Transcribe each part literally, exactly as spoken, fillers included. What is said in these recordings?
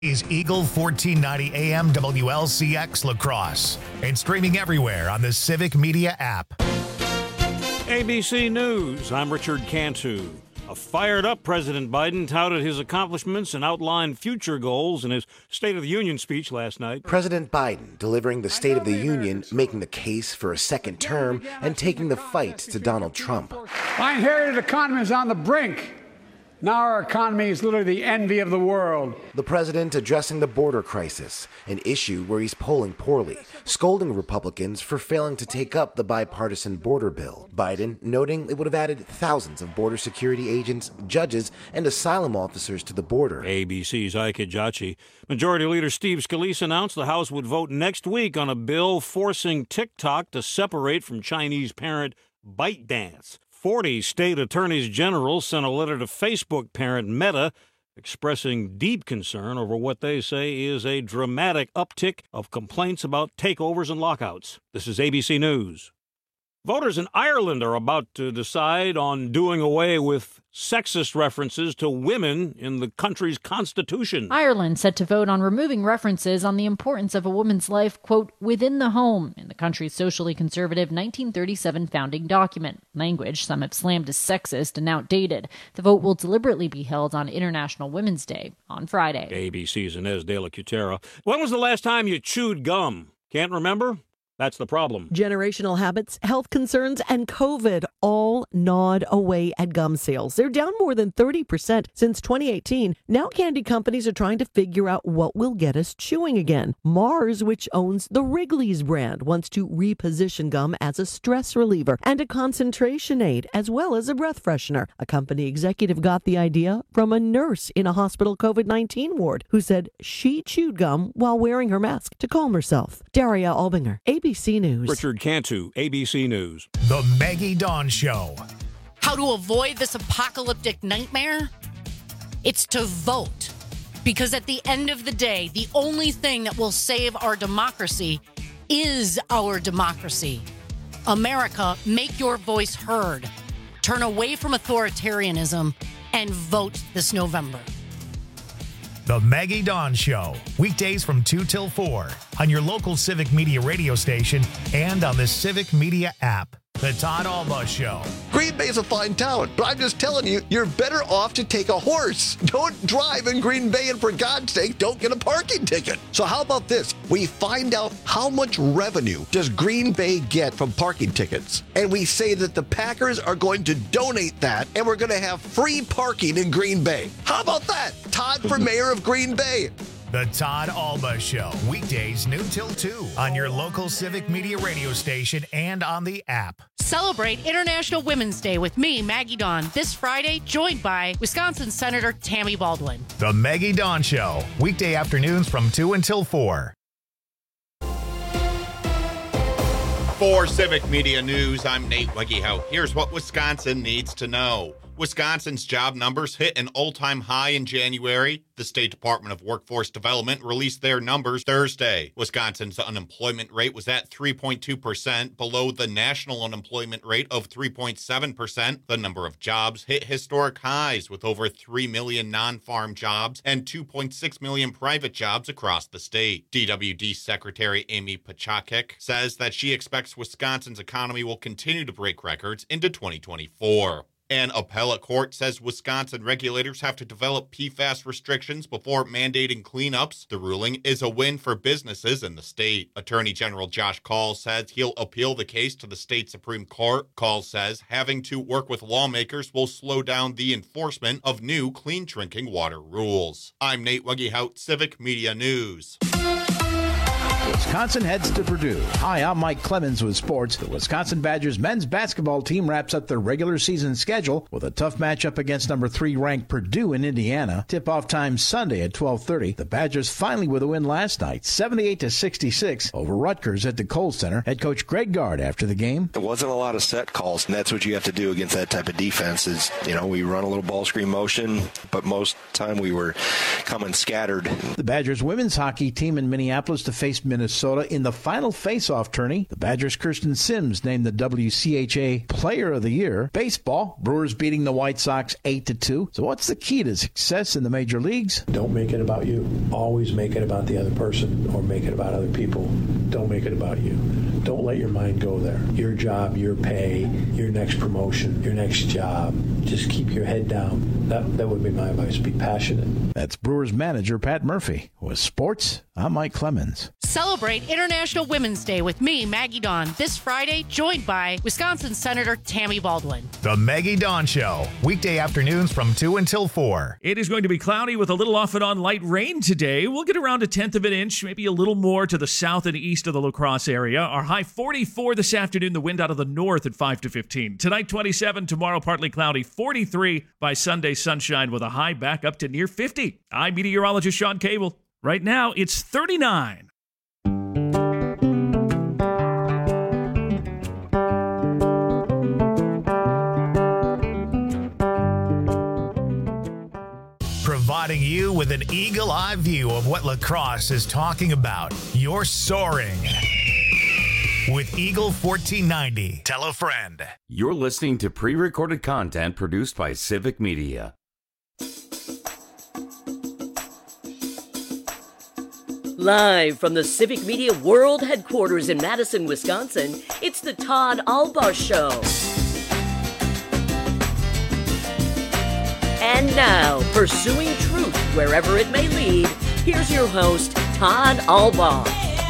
is Eagle fourteen ninety A M W L C X La Crosse and streaming everywhere on the Civic Media app. A B C News, I'm Richard Cantu. A fired-up President Biden touted his accomplishments and outlined future goals in his State of the Union speech last night. President Biden delivering the State of the Union, making the case for a second term, and taking the fight to Donald Trump. My inherited economy is on the brink. Now our economy is literally the envy of the world. The president addressing the border crisis, an issue where he's polling poorly, scolding Republicans for failing to take up the bipartisan border bill. Biden noting it would have added thousands of border security agents, judges, and asylum officers to the border. A B C's Ike Ejiochi. Majority Leader Steve Scalise announced the House would vote next week on a bill forcing TikTok to separate from Chinese parent ByteDance. forty state attorneys general sent a letter to Facebook parent Meta expressing deep concern over what they say is a dramatic uptick of complaints about takeovers and lockouts. This is A B C News. Voters in Ireland are about to decide on doing away with sexist references to women in the country's constitution. Ireland set to vote on removing references on the importance of a woman's life, quote, within the home, in the country's socially conservative nineteen thirty-seven founding document. Language some have slammed as sexist and outdated. The vote will deliberately be held on International Women's Day on Friday. A B C's Inez de la Cutera. When was the last time you chewed gum? Can't remember? That's the problem. Generational habits, health concerns, and COVID all gnawed away at gum sales. They're down more than thirty percent since twenty eighteen. Now candy companies are trying to figure out what will get us chewing again. Mars, which owns the Wrigley's brand, wants to reposition gum as a stress reliever and a concentration aid, as well as a breath freshener. A company executive got the idea from a nurse in a hospital COVID nineteen ward who said she chewed gum while wearing her mask to calm herself. Daria Albinger, A B C News. Richard Cantu, A B C News. The Maggie Dawn Show. How to avoid this apocalyptic nightmare? It's to vote. Because at the end of the day, the only thing that will save our democracy is our democracy. America, make your voice heard. Turn away from authoritarianism and vote this November. The Maggie Dawn Show, weekdays from two till four on your local Civic Media radio station and on the Civic Media app. The Todd Alba Show. Green Bay's a fine town, but I'm just telling you, you're better off to take a horse. Don't drive in Green Bay, and for God's sake, don't get a parking ticket. So how about this? We find out how much revenue does Green Bay get from parking tickets, and we say that the Packers are going to donate that, and we're going to have free parking in Green Bay. How about that? Todd for mayor of Green Bay. The Todd Alba Show, weekdays noon till two on your local Civic Media radio station and on the app. Celebrate International Women's Day with me, Maggie Dawn, this Friday, joined by Wisconsin Senator Tammy Baldwin. The Maggie Dawn Show, weekday afternoons from two until four. For Civic Media News, I'm Nate Weggehout. Here's what Wisconsin needs to know. Wisconsin's job numbers hit an all-time high in January. The State Department of Workforce Development released their numbers Thursday. Wisconsin's unemployment rate was at three point two percent, below the national unemployment rate of three point seven percent. The number of jobs hit historic highs, with over three million non-farm jobs and two point six million private jobs across the state. D W D Secretary Amy Pachakek says that she expects Wisconsin's economy will continue to break records into twenty twenty-four. An appellate court says Wisconsin regulators have to develop P FAS restrictions before mandating cleanups. The ruling is a win for businesses in the state. Attorney General Josh Kaul says he'll appeal the case to the state Supreme Court. Kaul says having to work with lawmakers will slow down the enforcement of new clean drinking water rules. I'm Nate Weggehout, Civic Media News. Wisconsin heads to Purdue. Hi, I'm Mike Clemens with sports. The Wisconsin Badgers men's basketball team wraps up their regular season schedule with a tough matchup against number three ranked Purdue in Indiana. Tip-off time Sunday at twelve thirty. The Badgers finally with a win last night, seventy-eight to sixty-six over Rutgers at the Kohl Center. Head coach Greg Gard after the game. There wasn't a lot of set calls, and that's what you have to do against that type of defense is, you know, we run a little ball screen motion, but most time we were coming scattered. The Badgers women's hockey team in Minneapolis to face Minnesota in the final face-off tourney. The Badgers' Kirsten Sims named the W C H A Player of the Year. Baseball, Brewers beating the White Sox eight to two. So what's the key to success in the major leagues? Don't make it about you. Always make it about the other person or make it about other people. Don't make it about you. Don't let your mind go there. Your job, your pay, your next promotion, your next job. Just keep your head down. That, that would be my advice. Be passionate. That's Brewers manager Pat Murphy. With sports, I'm Mike Clemens. Celebrate International Women's Day with me, Maggie Dawn, this Friday, joined by Wisconsin Senator Tammy Baldwin. The Maggie Dawn Show, weekday afternoons from two until four. It is going to be cloudy with a little off and on light rain today. We'll get around a tenth of an inch, maybe a little more to the south and east of the La Crosse area. Our high forty-four this afternoon, the wind out of the north at five to fifteen. Tonight, twenty-seven, tomorrow partly cloudy, forty-three. By Sunday, sunshine with a high back up to near fifty. I'm meteorologist Sean Cable. Right now, it's thirty-nine. Providing you with an eagle-eye view of what La Crosse is talking about. You're soaring with Eagle fourteen ninety. Tell a friend. You're listening to pre-recorded content produced by Civic Media. Live from the Civic Media World Headquarters in Madison, Wisconsin, it's the Todd Albaugh Show. And now, pursuing truth wherever it may lead, here's your host, Todd Albaugh.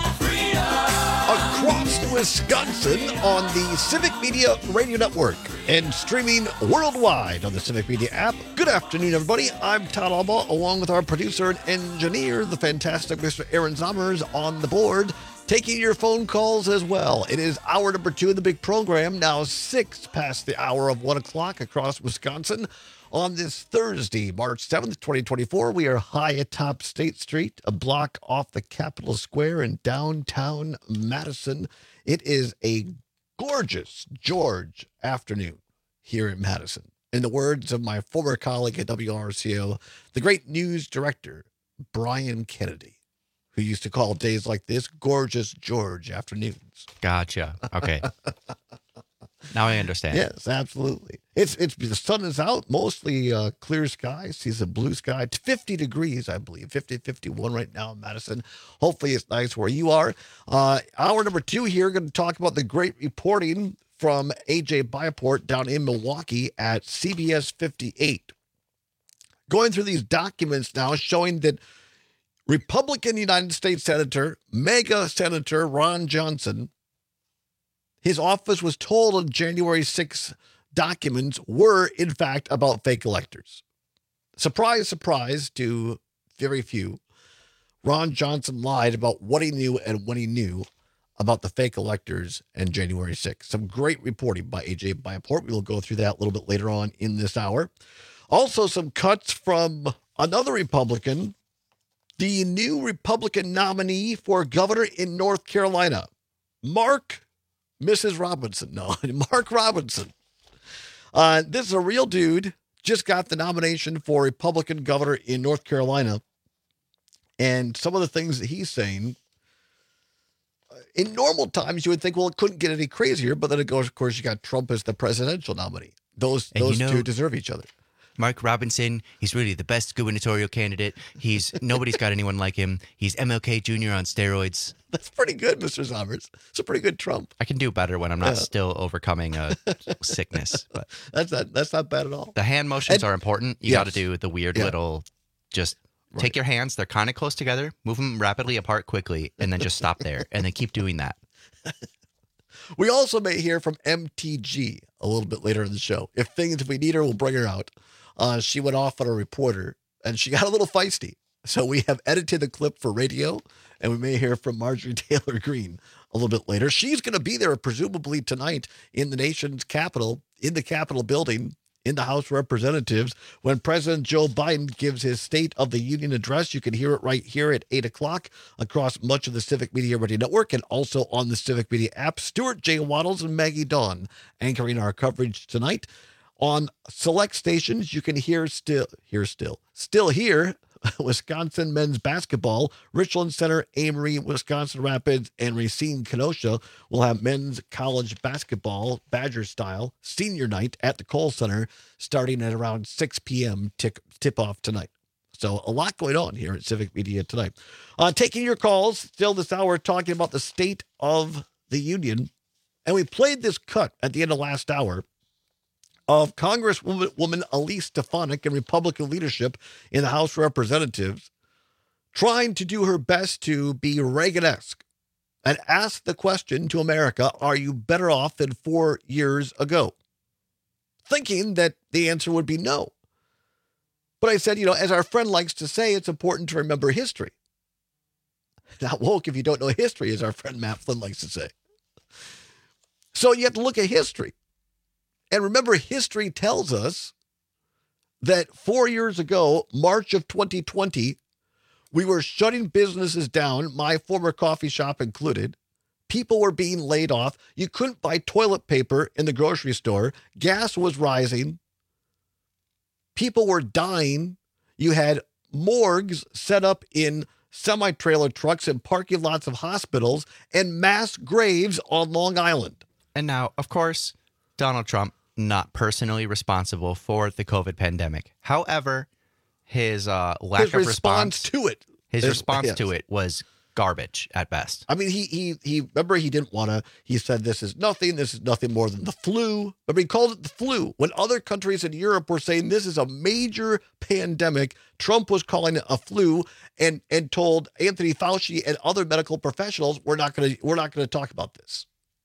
Across Wisconsin on the Civic Media Radio Network and streaming worldwide on the Civic Media app. Good afternoon, everybody. I'm Todd Albaugh, along with our producer and engineer, the fantastic Mister Aaron Zommers, on the board, taking your phone calls as well. It is hour number two of the big program, now six past the hour of one o'clock across Wisconsin. On this Thursday, March seventh, twenty twenty-four, we are high atop State Street, a block off the Capitol Square in downtown Madison. It is a gorgeous George afternoon here in Madison. In the words of my former colleague at W R C O, the great news director, Brian Kennedy, who used to call days like this gorgeous George afternoons. Gotcha. Okay. Now I understand. Yes, absolutely. It's it's the sun is out, mostly uh, clear skies. Sees a blue sky, fifty degrees, I believe, fifty, fifty-one right now in Madison. Hopefully it's nice where you are. Uh, hour number two here, going to talk about the great reporting from A J Byport down in Milwaukee at C B S fifty-eight. Going through these documents now showing that Republican United States Senator, mega Senator Ron Johnson, his office was told on January sixth documents were, in fact, about fake electors. Surprise, surprise to very few. Ron Johnson lied about what he knew and when he knew about the fake electors and January sixth. Some great reporting by A J Byport. We will go through that a little bit later on in this hour. Also, some cuts from another Republican, the new Republican nominee for governor in North Carolina, Mark Missus Robinson. No, Mark Robinson. Uh, this is a real dude. Just got the nomination for Republican governor in North Carolina. And some of the things that he's saying, in normal times, you would think, well, it couldn't get any crazier. But then it goes, of course, you got Trump as the presidential nominee. Those, those you know, two deserve each other. Mark Robinson, he's really the best gubernatorial candidate. He's nobody's got anyone like him. He's M L K Junior on steroids. That's pretty good, Mister Sommers. It's a pretty good Trump. I can do better when I'm not yeah. still overcoming a sickness. But that's not that's not bad at all. The hand motions and, are important. You yes. got to do the weird yeah. little, just right. take your hands. They're kind of close together. Move them rapidly apart quickly, and then just stop there, and then keep doing that. We also may hear from M T G a little bit later in the show. If things, if we need her, we'll bring her out. Uh, she went off on a reporter, and she got a little feisty. So we have edited the clip for radio, and we may hear from Marjorie Taylor Greene a little bit later. She's going to be there, presumably tonight, in the nation's capital, in the Capitol building, in the House of Representatives, when President Joe Biden gives his State of the Union address. You can hear it right here at eight o'clock across much of the Civic Media Radio Network and also on the Civic Media app. Stuart J. Waddles and Maggie Dawn anchoring our coverage tonight. On select stations, you can hear still, hear still, still hear Wisconsin men's basketball. Richland Center, Amory, Wisconsin Rapids, and Racine Kenosha will have men's college basketball, Badger style, senior night at the Kohl Center starting at around six p.m. Tip, tip-off tonight. So a lot going on here at Civic Media tonight. Uh, taking your calls, still this hour, talking about the State of the Union. And we played this cut at the end of last hour of Congresswoman Elise Stefanik and Republican leadership in the House of Representatives trying to do her best to be Reagan-esque and ask the question to America, are you better off than four years ago? Thinking that the answer would be no. But I said, you know, as our friend likes to say, it's important to remember history. Not woke if you don't know history, as our friend Matt Flynn likes to say. So you have to look at history. And remember, history tells us that four years ago, March of twenty twenty, we were shutting businesses down, my former coffee shop included. People were being laid off. You couldn't buy toilet paper in the grocery store. Gas was rising. People were dying. You had morgues set up in semi-trailer trucks in parking lots of hospitals and mass graves on Long Island. And now, of course, Donald Trump not personally responsible for the COVID pandemic. However, his uh, lack his of response, response to it, his, his response yes. to it was garbage at best. I mean, he he he. Remember, he didn't want to. He said, "This is nothing. This is nothing more than the flu." But he called it the flu. When other countries in Europe were saying this is a major pandemic, Trump was calling it a flu, and and told Anthony Fauci and other medical professionals, "We're not going to we're not going to talk about this."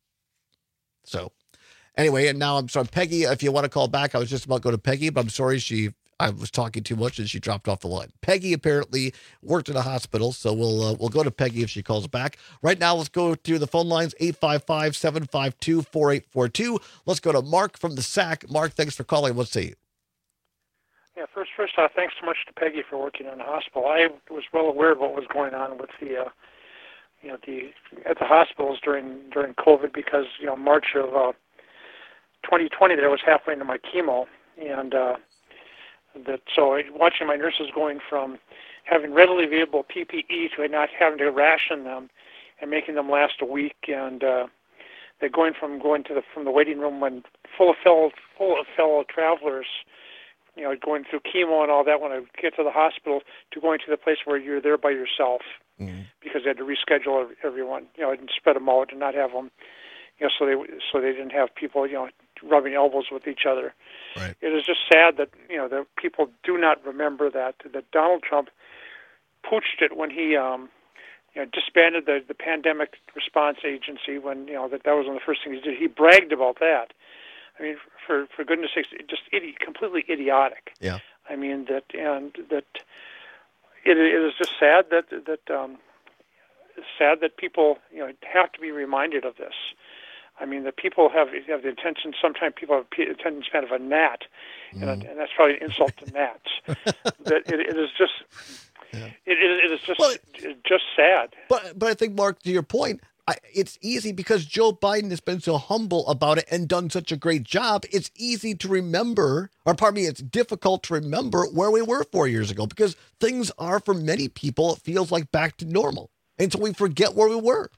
So, anyway, and now I'm sorry, Peggy. If you want to call back, I was just about to go to Peggy, but I'm sorry she. I was talking too much and she dropped off the line. Peggy apparently worked in a hospital, so we'll uh, we'll go to Peggy if she calls back. Right now, let's go to the phone lines, eight five five, seven five two, four eight four two. Let's go to Mark from the S A C. Mark, thanks for calling. What say you? Yeah, first, first off, thanks so much to Peggy for working in the hospital. I was well aware of what was going on with the, uh, you know, the at the hospitals during during COVID because you know March of uh, twenty twenty, there was halfway into my chemo, and uh, that so watching my nurses going from having readily available P P E to not having to ration them and making them last a week, and uh, they're going from going to the from the waiting room when full of fellow full of fellow travelers, you know, going through chemo and all that. When I get to the hospital, to going to the place where you're there by yourself mm-hmm. because they had to reschedule everyone, you know, and spread them out and not have them, you know, so they so they didn't have people, you know, rubbing elbows with each other. Right. It is just sad that you know that people do not remember that that Donald Trump pooched it when he um, you know disbanded the, the pandemic response agency. When you know that that was one of the first things he did. He bragged about that. I mean, for for goodness sakes, just idi- completely idiotic. Yeah. I mean that and that it, it is just sad that that um, it's sad that people you know have to be reminded of this. I mean, the people have have the attention. Sometimes people have the attention span of a gnat, mm. and, and that's probably an insult to gnats. that it, it is just, yeah. it, it is just, well, just sad. But but I think, Mark, to your point, I, it's easy because Joe Biden has been so humble about it and done such a great job. It's easy to remember, or pardon me, it's difficult to remember where we were four years ago because things are, for many people, it feels like back to normal, and so we forget where we were.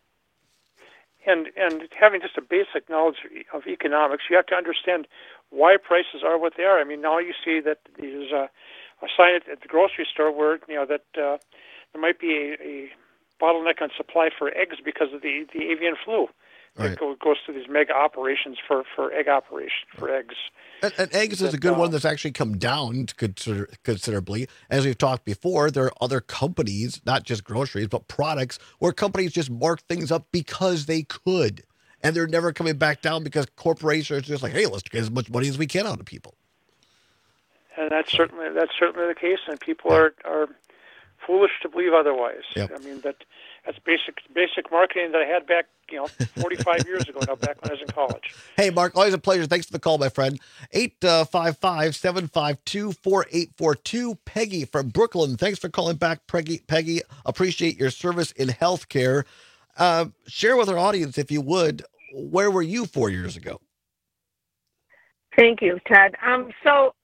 And and having just a basic knowledge of economics, you have to understand why prices are what they are. I mean, now you see that there's a, a sign at, at the grocery store where you know that uh, there might be a, a bottleneck on supply for eggs because of the, the avian flu. Right. It go, goes through these mega operations for, for egg operation for eggs. And, and eggs is a good uh, one that's actually come down consider, considerably. As we've talked before, there are other companies, not just groceries, but products, where companies just mark things up because they could. And they're never coming back down because corporations are just like, hey, let's get as much money as we can out of people. And that's certainly that's certainly the case, and people are, are foolish to believe otherwise. Yep. I mean, that that's basic basic marketing that I had back, you know, forty-five years ago now, back when I was in college. Hey, Mark, always a pleasure. Thanks for the call, my friend. eight five five, seven five two, four eight four two. Peggy from Brooklyn. Thanks for calling back, Peggy. Peggy, appreciate your service in healthcare. Uh, share with our audience, if you would, where were you four years ago? Thank you, Ted. Um, so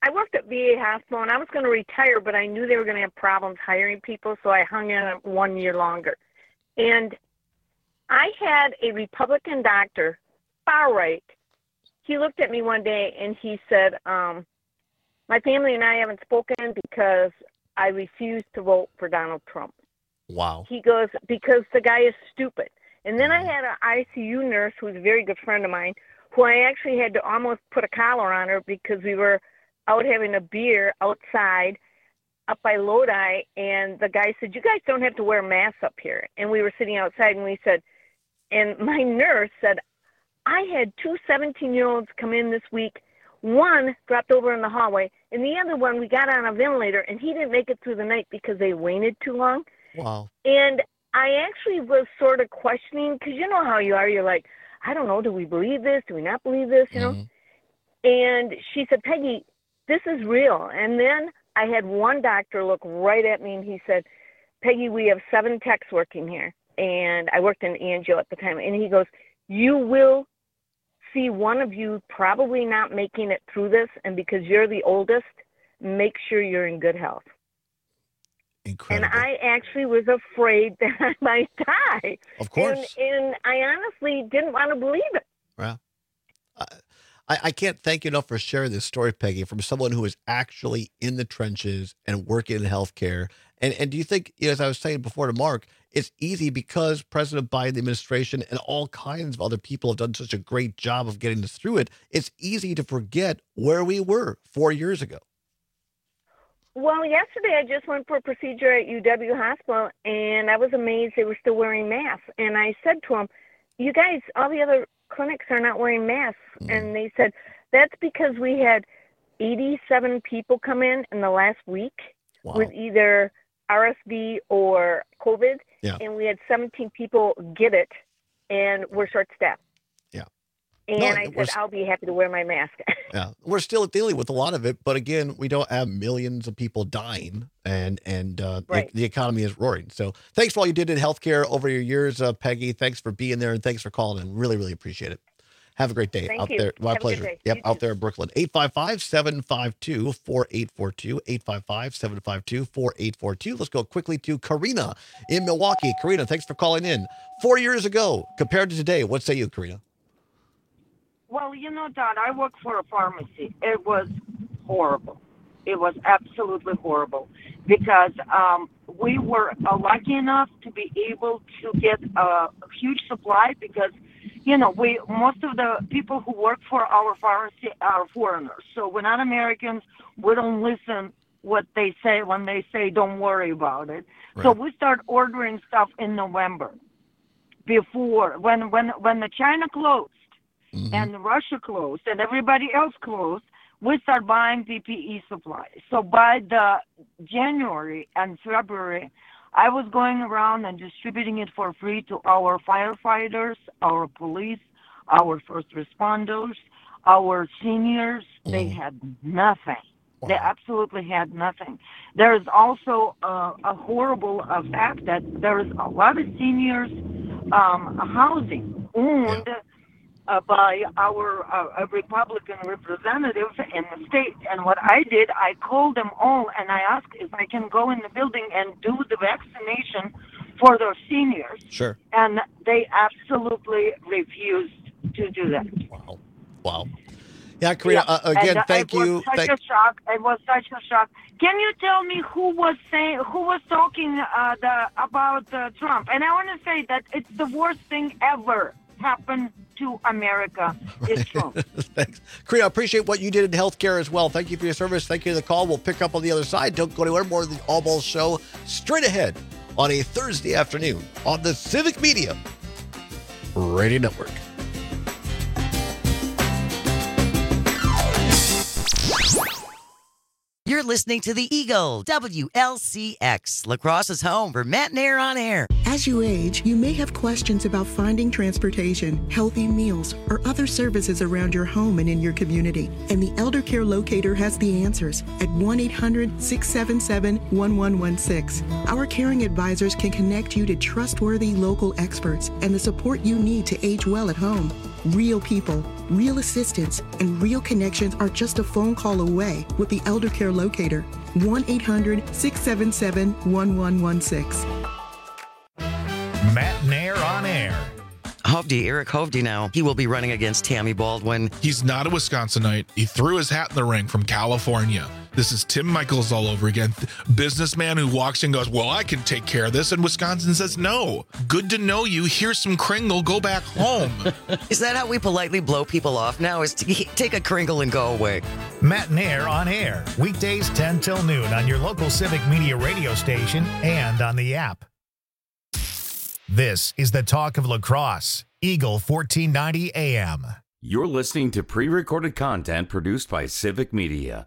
I worked at V A hospital, and I was going to retire, but I knew they were going to have problems hiring people, so I hung in one year longer. And I had a Republican doctor, far right. He looked at me one day, and he said, um, my family and I haven't spoken because I refuse to vote for Donald Trump. Wow. He goes, because the guy is stupid. And then I had an I C U nurse who was a very good friend of mine, who I actually had to almost put a collar on her because we were out having a beer outside up by Lodi, and the guy said, you guys don't have to wear masks up here. And we were sitting outside, and we said, and my nurse said, I had two seventeen-year-olds come in this week. One dropped over in the hallway, and the other one, we got on a ventilator, and he didn't make it through the night because they waited too long. Wow. And I actually was sort of questioning, because you know how you are. You're like, I don't know, do we believe this? Do we not believe this? You know? Mm-hmm. And she said, Peggy, this is real. And then I had one doctor look right at me, and he said, Peggy, we have seven techs working here. And I worked in angio at the time. And he goes, you will see one of you probably not making it through this. And because you're the oldest, make sure you're in good health. Incredible. And I actually was afraid that I might die. Of course. And, and I honestly didn't want to believe it. Well, I, I can't thank you enough for sharing this story, Peggy, from someone who is actually in the trenches and working in healthcare. And and do you think, you know, as I was saying before to Mark, it's easy because President Biden, the administration, and all kinds of other people have done such a great job of getting us through it. It's easy to forget where we were four years ago. Well, yesterday I just went for a procedure at U W Hospital, and I was amazed they were still wearing masks. And I said to them, you guys, all the other clinics are not wearing masks. Mm. And they said, that's because we had eighty-seven people come in in the last week wow. with either R S V or COVID, yeah. and we had seventeen people get it, and we're short-staffed. And no, I said, I'll be happy to wear my mask. Yeah, we're still dealing with a lot of it, but again, we don't have millions of people dying, and and uh, right. the, the economy is roaring. So thanks for all you did in healthcare over your years, uh, Peggy. Thanks for being there, and thanks for calling in. Really, really appreciate it. Have a great day Thank out you. there. My have pleasure. Yep, you out too. there in Brooklyn. eight five five, seven five two, four eight four two, eight five five, seven five two, four eight four two. Let's go quickly to Karina in Milwaukee. Karina, thanks for calling in. Four years ago, compared to today, what say you, Karina? Well, you know, Don, I work for a pharmacy. It was horrible. It was absolutely horrible because um, we were uh, lucky enough to be able to get a huge supply because, you know, we most of the people who work for our pharmacy are foreigners. So we're not Americans. We don't listen what they say when they say don't worry about it. Right. So we start ordering stuff in November before, when, when, when the China closed. Mm-hmm. And Russia closed and everybody else closed, we start buying P P E supplies. So by the January and February, I was going around and distributing it for free to our firefighters, our police, our first responders, our seniors. Mm. They had nothing. Wow. They absolutely had nothing. There is also uh, a horrible uh, fact that there is a lot of seniors um, housing owned yeah. Uh, by our uh, Republican representative in the state. And what I did, I called them all and I asked if I can go in the building and do the vaccination for those seniors. Sure. And they absolutely refused to do that. Wow. Wow. Yeah, Karina, yeah. Uh, again, and, uh, thank it was you. Such thank- a shock. It was such a shock. Can you tell me who was saying, who was talking uh, the, about uh, Trump? And I want to say that it's the worst thing ever happened to America is Trump. Thanks. Karina, I appreciate what you did in healthcare as well. Thank you for your service. Thank you for the call. We'll pick up on the other side. Don't go anywhere. More of the All Balls Show straight ahead on a Thursday afternoon on the Civic Media Radio Network. You're listening to The Eagle, W L C X, La Crosse's home for Matt and Air on Air. As you age, you may have questions about finding transportation, healthy meals, or other services around your home and in your community. And the Elder Care Locator has the answers at one eight hundred, six seven seven, one one one six. Our caring advisors can connect you to trustworthy local experts and the support you need to age well at home. Real people, real assistance, and real connections are just a phone call away with the Elder Care Locator. one eight hundred six seven seven one one one six. Matt Nair on air. Hovde, Eric Hovde now. He will be running against Tammy Baldwin. He's not a Wisconsinite. He threw his hat in the ring from California. This is Tim Michaels all over again. Businessman who walks in and goes, well, I can take care of this. And Wisconsin says, no. Good to know you. Here's some Kringle. Go back home. Is that how we politely blow people off now? Is to take a Kringle and go away? Matt Nair on air. Weekdays ten till noon on your local Civic Media radio station and on the app. This is the talk of La Crosse, Eagle fourteen ninety A M. You're listening to pre-recorded content produced by Civic Media.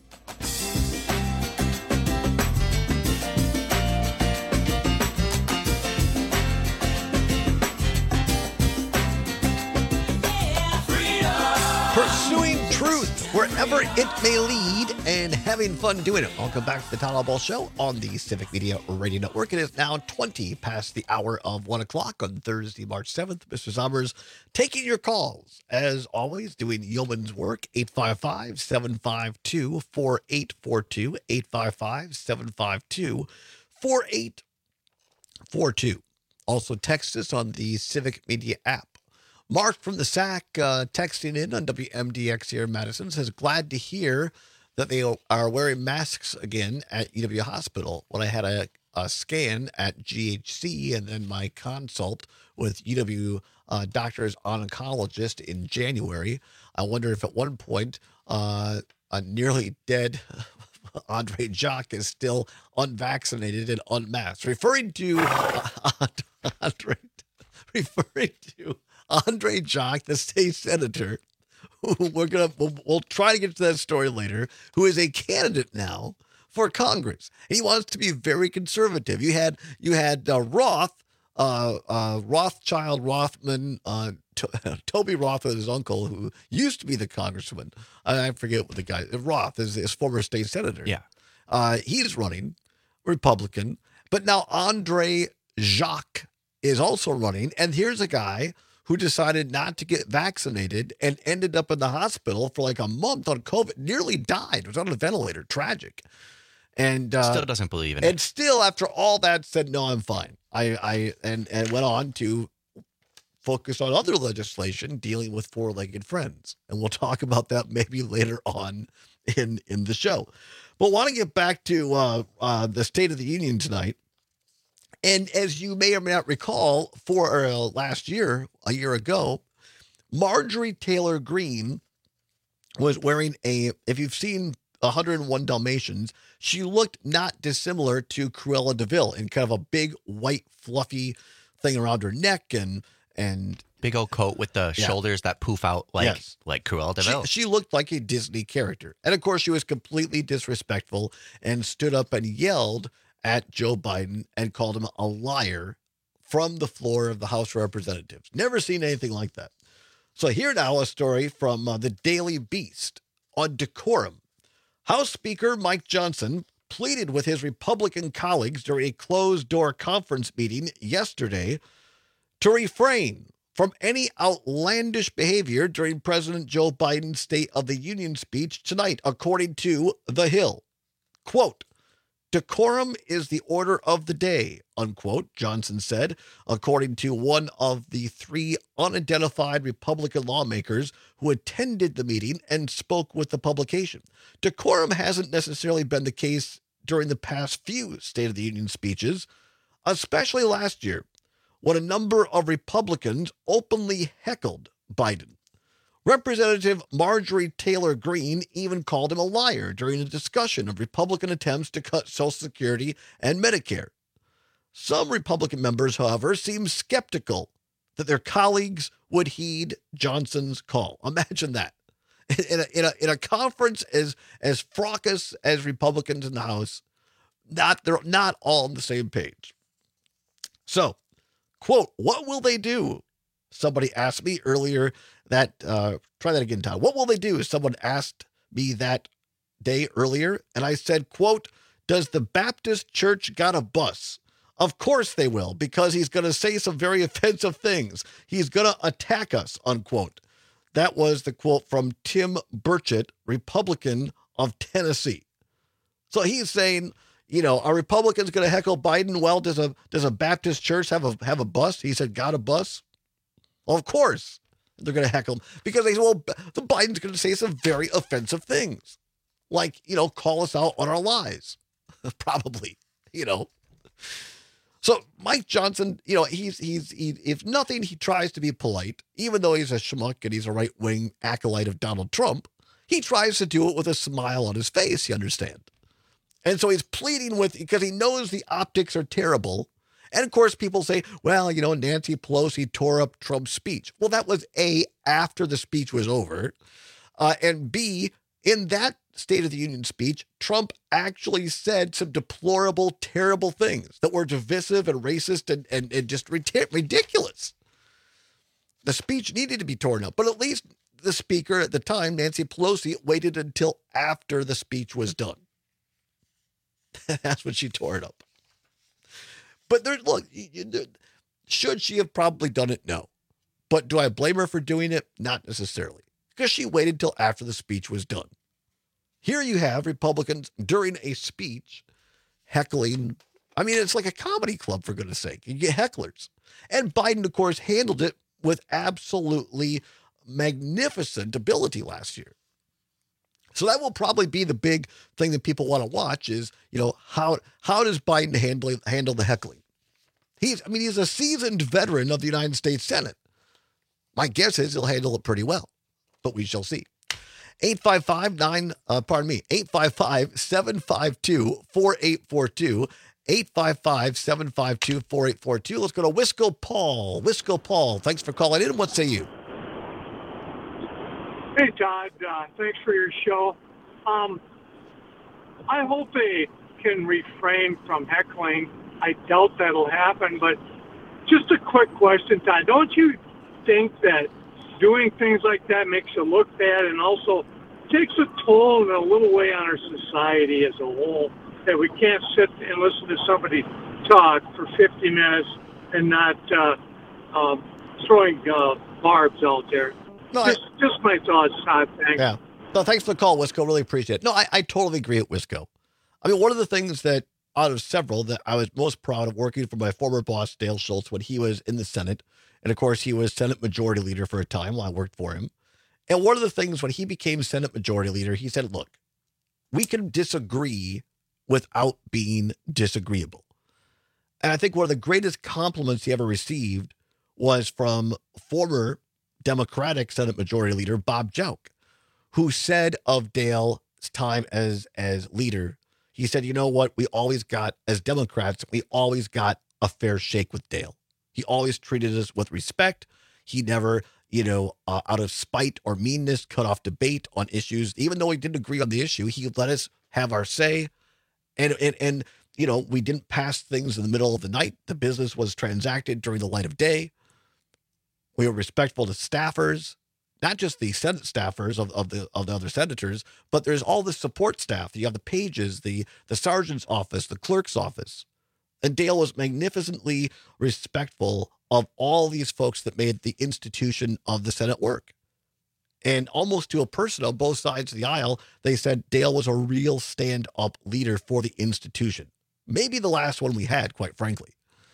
Pursuing truth wherever it may lead and having fun doing it. Welcome back to the Todd Ball Show on the Civic Media Radio Network. It is now twenty past the hour of one o'clock on Thursday, March seventh. Mister Sommers taking your calls, as always, doing yeoman's work. eight five five, seven five two, four eight four two, eight five five, seven five two, four eight four two. Also text us on the Civic Media app. Mark from the S A C uh, texting in on W M D X here in Madison says, glad to hear that they are wearing masks again at U W Hospital. When I had a, a scan at G H C and then my consult with U W uh, doctor's oncologist in January, I wonder if at one point uh, a nearly dead Andre Jacques is still unvaccinated and unmasked. Referring to uh, Andre, referring to Andre Jacques, the state senator, who we're gonna we'll, we'll try to get to that story later, who is a candidate now for Congress. He wants to be very conservative. You had you had uh, Roth, uh, uh, Rothschild, Rothman, uh, to, Toby Roth, his uncle, who used to be the congressman. I, I forget what the guy. Roth is his former state senator. Yeah, uh, he's running Republican, but now Andre Jacques is also running, and here's a guy who decided not to get vaccinated and ended up in the hospital for like a month on COVID, nearly died, was on a ventilator, tragic. And uh, still doesn't believe in and it. still, after all that, said, no, I'm fine. I, I and, and went on to focus on other legislation dealing with four-legged friends. And we'll talk about that maybe later on in, in the show. But want to get back to uh, uh, the State of the Union tonight. And as you may or may not recall, for uh, last year, a year ago, Marjorie Taylor Greene was wearing a, if you've seen one oh one Dalmatians, she looked not dissimilar to Cruella de Vil in kind of a big, white, fluffy thing around her neck and and big old coat with the yeah. shoulders that poof out like yes. like Cruella de Vil. She, she looked like a Disney character. And of course, she was completely disrespectful and stood up and yelled at Joe Biden and called him a liar from the floor of the House of Representatives. Never seen anything like that. So here now a story from uh, the Daily Beast on decorum. House Speaker Mike Johnson pleaded with his Republican colleagues during a closed-door conference meeting yesterday to refrain from any outlandish behavior during President Joe Biden's State of the Union speech tonight, according to The Hill. Quote, decorum is the order of the day, unquote, Johnson said, according to one of the three unidentified Republican lawmakers who attended the meeting and spoke with the publication. Decorum hasn't necessarily been the case during the past few State of the Union speeches, especially last year, when a number of Republicans openly heckled Biden. Representative Marjorie Taylor Greene even called him a liar during a discussion of Republican attempts to cut Social Security and Medicare. Some Republican members, however, seemed skeptical that their colleagues would heed Johnson's call. Imagine that. In a, in a, in a conference as, as fracas as Republicans in the House, not, they're not all on the same page. So, quote, what will they do? Somebody asked me earlier that, uh, try that again, Todd. What will they do? Someone asked me that day earlier, and I said, quote, does the Baptist Church got a bus? Of course they will, because he's going to say some very offensive things. He's going to attack us, unquote. That was the quote from Tim Burchett, Republican of Tennessee. So he's saying, you know, are Republicans going to heckle Biden? Well, does a does a Baptist church have a have a bus? He said, got a bus? Well, of course they're going to heckle him, because they said, well, the Biden's going to say some very offensive things, like, you know, call us out on our lies. Probably, you know. So Mike Johnson, you know, he's he's he, if nothing, he tries to be polite, even though he's a schmuck and he's a right wing acolyte of Donald Trump. He tries to do it with a smile on his face. You understand? And so he's pleading with, because he knows the optics are terrible. And of course, people say, well, you know, Nancy Pelosi tore up Trump's speech. Well, that was A, after the speech was over. Uh, and B, in that State of the Union speech, Trump actually said some deplorable, terrible things that were divisive and racist and, and, and just ridiculous. The speech needed to be torn up, but at least the speaker at the time, Nancy Pelosi, waited until after the speech was done. That's when she tore it up. But there, look, should she have probably done it? No. But do I blame her for doing it? Not necessarily, because she waited till after the speech was done. Here you have Republicans during a speech heckling. I mean, it's like a comedy club, for goodness sake. You get hecklers. And Biden, of course, handled it with absolutely magnificent ability last year. So that will probably be the big thing that people want to watch is, you know, how how does Biden handle handle the heckling? He's, I mean, he's a seasoned veteran of the United States Senate. My guess is he'll handle it pretty well, but we shall see. eight five five nine, uh, pardon me, eight five five, seven five two, four eight four two, eight five five, seven five two, four eight four two. Let's go to Wisco Paul. Wisco Paul, thanks for calling in. What say you? Hey, Todd. Uh, thanks for your show. Um, I hope they can refrain from heckling. I doubt that'll happen, but just a quick question, Todd. Don't you think that doing things like that makes you look bad and also takes a toll in a little way on our society as a whole, that we can't sit and listen to somebody talk for fifty minutes and not uh, um, throwing uh, barbs out there? No, just, I, just my thoughts, Todd. Thanks. Yeah. No, thanks for the call, Wisco. Really appreciate it. No, I, I totally agree with Wisco. I mean, one of the things that, out of several, that I was most proud of working for my former boss, Dale Schultz, when he was in the Senate. And of course, he was Senate Majority Leader for a time while I worked for him. And one of the things when he became Senate Majority Leader, he said, look, we can disagree without being disagreeable. And I think one of the greatest compliments he ever received was from former Democratic Senate Majority Leader Bob Jauch, who said of Dale's time as, as leader, he said, you know what, we always got, as Democrats, we always got a fair shake with Dale. He always treated us with respect. He never, you know, uh, out of spite or meanness, cut off debate on issues. Even though we didn't agree on the issue, he let us have our say. And, and, and you know, we didn't pass things in the middle of the night. The business was transacted during the light of day. We were respectful to staffers, not just the Senate staffers of, of the of the other senators, but there's all the support staff. You have the pages, the the sergeant's office, the clerk's office. And Dale was magnificently respectful of all these folks that made the institution of the Senate work. And almost to a person on both sides of the aisle, they said Dale was a real stand-up leader for the institution. Maybe the last one we had, quite frankly,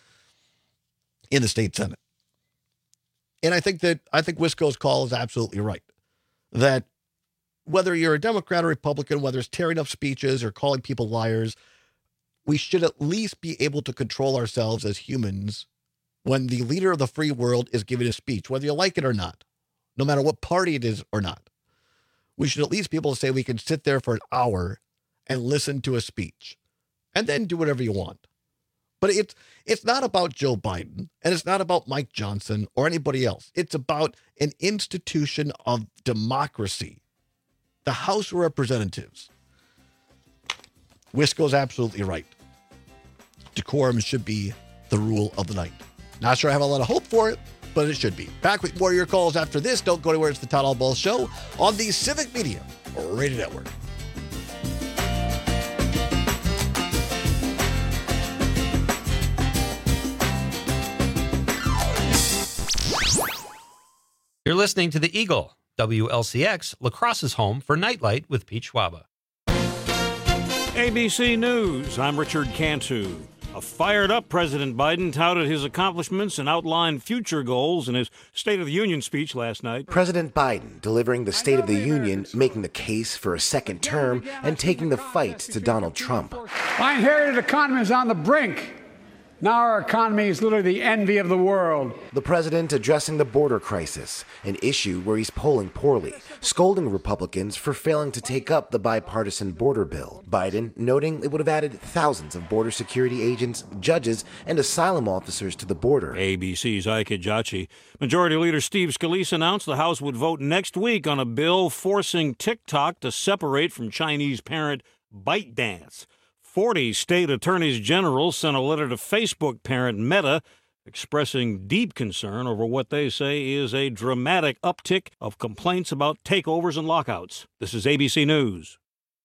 in the state Senate. And I think that I think Wisco's call is absolutely right. That whether you're a Democrat or Republican, whether it's tearing up speeches or calling people liars, we should at least be able to control ourselves as humans when the leader of the free world is giving a speech, whether you like it or not, no matter what party it is or not. We should at least be able to say we can sit there for an hour and listen to a speech and then do whatever you want. But it's it's not about Joe Biden, and it's not about Mike Johnson or anybody else. It's about an institution of democracy, the House of Representatives. Wisco's absolutely right. Decorum should be the rule of the night. Not sure I have a lot of hope for it, but it should be. Back with more of your calls after this. Don't go anywhere. It's the Todd Albaugh Show on the Civic Media Radio Network. You're listening to the Eagle, W L C X, La Crosse's home for Nightlight with Pete Schwaba. A B C News, I'm Richard Cantu. A fired-up President Biden touted his accomplishments and outlined future goals in his State of the Union speech last night. President Biden delivering the State of the Union, making the case for a second term, and taking the fight to Donald Trump. My inherited economy is on the brink. Now our economy is literally the envy of the world. The president addressing the border crisis, an issue where he's polling poorly, scolding Republicans for failing to take up the bipartisan border bill. Biden noting it would have added thousands of border security agents, judges, and asylum officers to the border. A B C's Ike Ejiochi. Majority Leader Steve Scalise announced the House would vote next week on a bill forcing TikTok to separate from Chinese parent ByteDance. forty state attorneys general sent a letter to Facebook parent Meta expressing deep concern over what they say is a dramatic uptick of complaints about takeovers and lockouts. This is A B C News.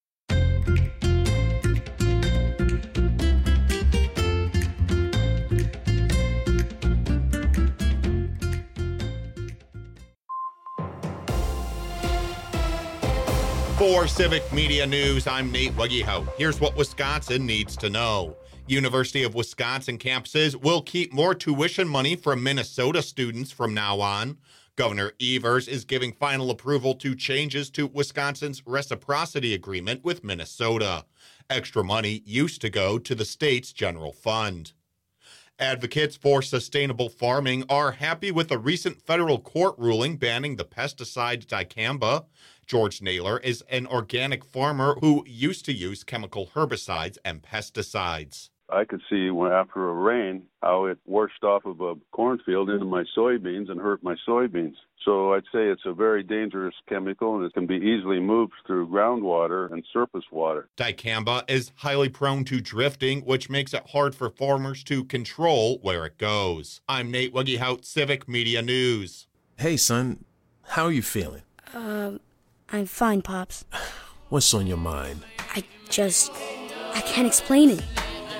For Civic Media News, I'm Nate Wuggyhout. Here's what Wisconsin needs to know. University of Wisconsin campuses will keep more tuition money from Minnesota students from now on. Governor Evers is giving final approval to changes to Wisconsin's reciprocity agreement with Minnesota. Extra money used to go to the state's general fund. Advocates for sustainable farming are happy with a recent federal court ruling banning the pesticide dicamba. George Naylor is an organic farmer who used to use chemical herbicides and pesticides. I could see when after a rain how it washed off of a cornfield into my soybeans and hurt my soybeans. So I'd say it's a very dangerous chemical and it can be easily moved through groundwater and surface water. Dicamba is highly prone to drifting, which makes it hard for farmers to control where it goes. I'm Nate Wuggyhout, Civic Media News. Hey, son, how are you feeling? Um, I'm fine, Pops. What's on your mind? I just... I can't explain it.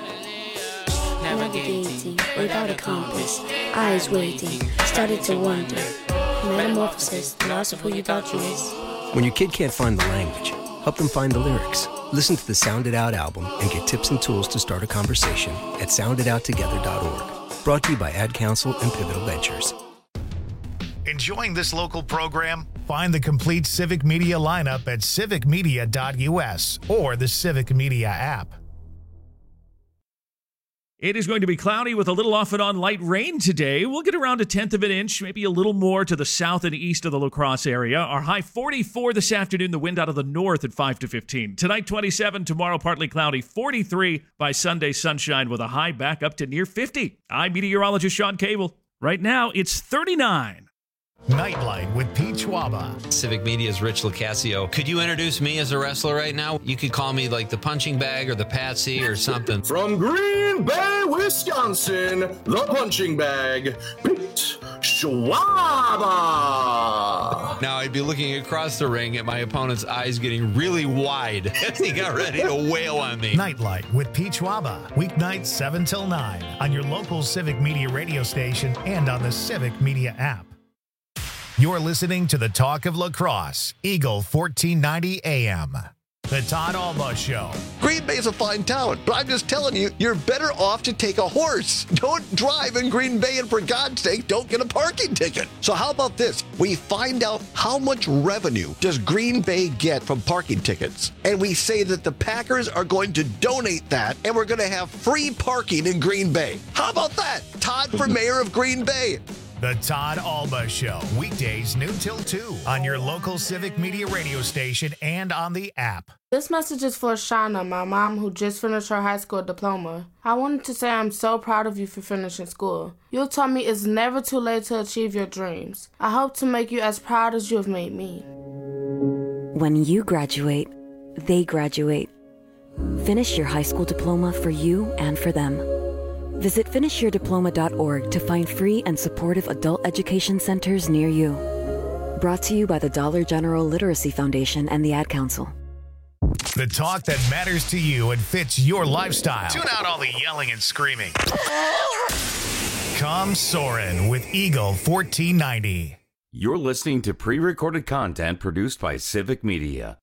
Navigating without a compass, eyes waiting, started to wonder. Metamorphosis, the loss of who you thought you was. When your kid can't find the language, help them find the lyrics. Listen to the Sound It Out album and get tips and tools to start a conversation at sound it out together dot org. Brought to you by Ad Council and Pivotal Ventures. Enjoying this local program? Find the complete Civic Media lineup at civic media dot u s or the Civic Media app. It is going to be cloudy with a little off and on light rain today. We'll get around a tenth of an inch, maybe a little more to the south and east of the La Crosse area. Our high forty-four this afternoon, the wind out of the north at five to fifteen. Tonight, twenty-seven, tomorrow partly cloudy, forty-three by Sunday, sunshine with a high back up to near fifty. I'm meteorologist Sean Cable. Right now, it's thirty-nine. Nightlight with Pete Schwaba. Civic Media's Rich Lucasio. Could you introduce me as a wrestler right now? You could call me like the punching bag or the Patsy or something. From Green Bay, Wisconsin, the punching bag, Pete Schwaba. Now I'd be looking across the ring at my opponent's eyes getting really wide as he got ready to wail on me. Nightlight with Pete Schwaba. Weeknights seven till nine on your local Civic Media radio station and on the Civic Media app. You're listening to the Talk of La Crosse, Eagle fourteen ninety A M. The Todd Alba Show. Green Bay's a fine town, but I'm just telling you, you're better off to take a horse. Don't drive in Green Bay, and for God's sake, don't get a parking ticket. So how about this? We find out how much revenue does Green Bay get from parking tickets, and we say that the Packers are going to donate that, and we're going to have free parking in Green Bay. How about that? Todd for mayor of Green Bay. The Todd Alba Show, weekdays noon till two on your local Civic Media radio station and on the app. This message is for Shauna, my mom, who just finished her high school diploma. I wanted to say I'm so proud of you for finishing school. You told me it's never too late to achieve your dreams. I hope to make you as proud as you have made me. When you graduate, they graduate. Finish your high school diploma for you and for them. Visit finish your diploma dot org to find free and supportive adult education centers near you. Brought to you by the Dollar General Literacy Foundation and the Ad Council. The talk that matters to you and fits your lifestyle. Tune out all the yelling and screaming. Come Soarin' with Eagle fourteen ninety. You're listening to pre-recorded content produced by Civic Media.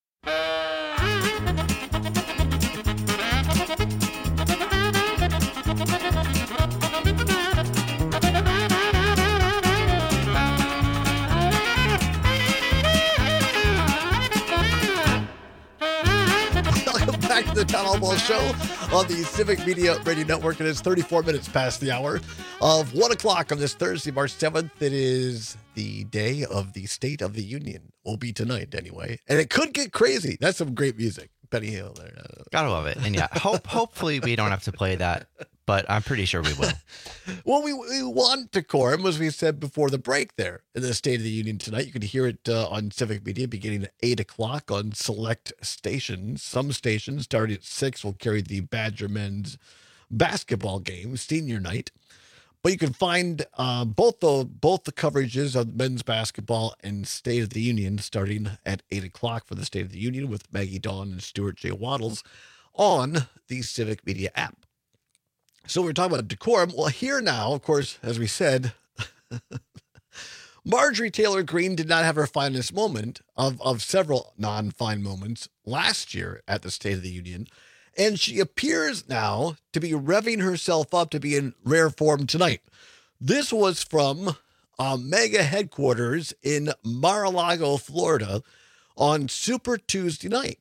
Welcome back to the Town Hall Ball Show on the Civic Media Radio Network. It is thirty-four minutes past the hour of one o'clock on this Thursday, March seventh. It is the day of the State of the Union. Will be tonight anyway. And it could get crazy. That's some great music. Benny Hill there. Gotta love it. And yeah, hope hopefully we don't have to play that, but I'm pretty sure we will. Well, we, we want decorum, as we said before the break there in the State of the Union tonight. You can hear it uh, on Civic Media beginning at eight o'clock on select stations. Some stations starting at six will carry the Badger men's basketball game, senior night. But you can find uh, both the both the coverages of men's basketball and State of the Union starting at eight o'clock for the State of the Union with Maggie Dawn and Stuart J. Waddles on the Civic Media app. So we're talking about decorum. Well, here now, of course, as we said, Marjorie Taylor Greene did not have her finest moment of, of several non-fine moments last year at the State of the Union. And she appears now to be revving herself up to be in rare form tonight. This was from uh, Mega headquarters in Mar-a-Lago, Florida on Super Tuesday night.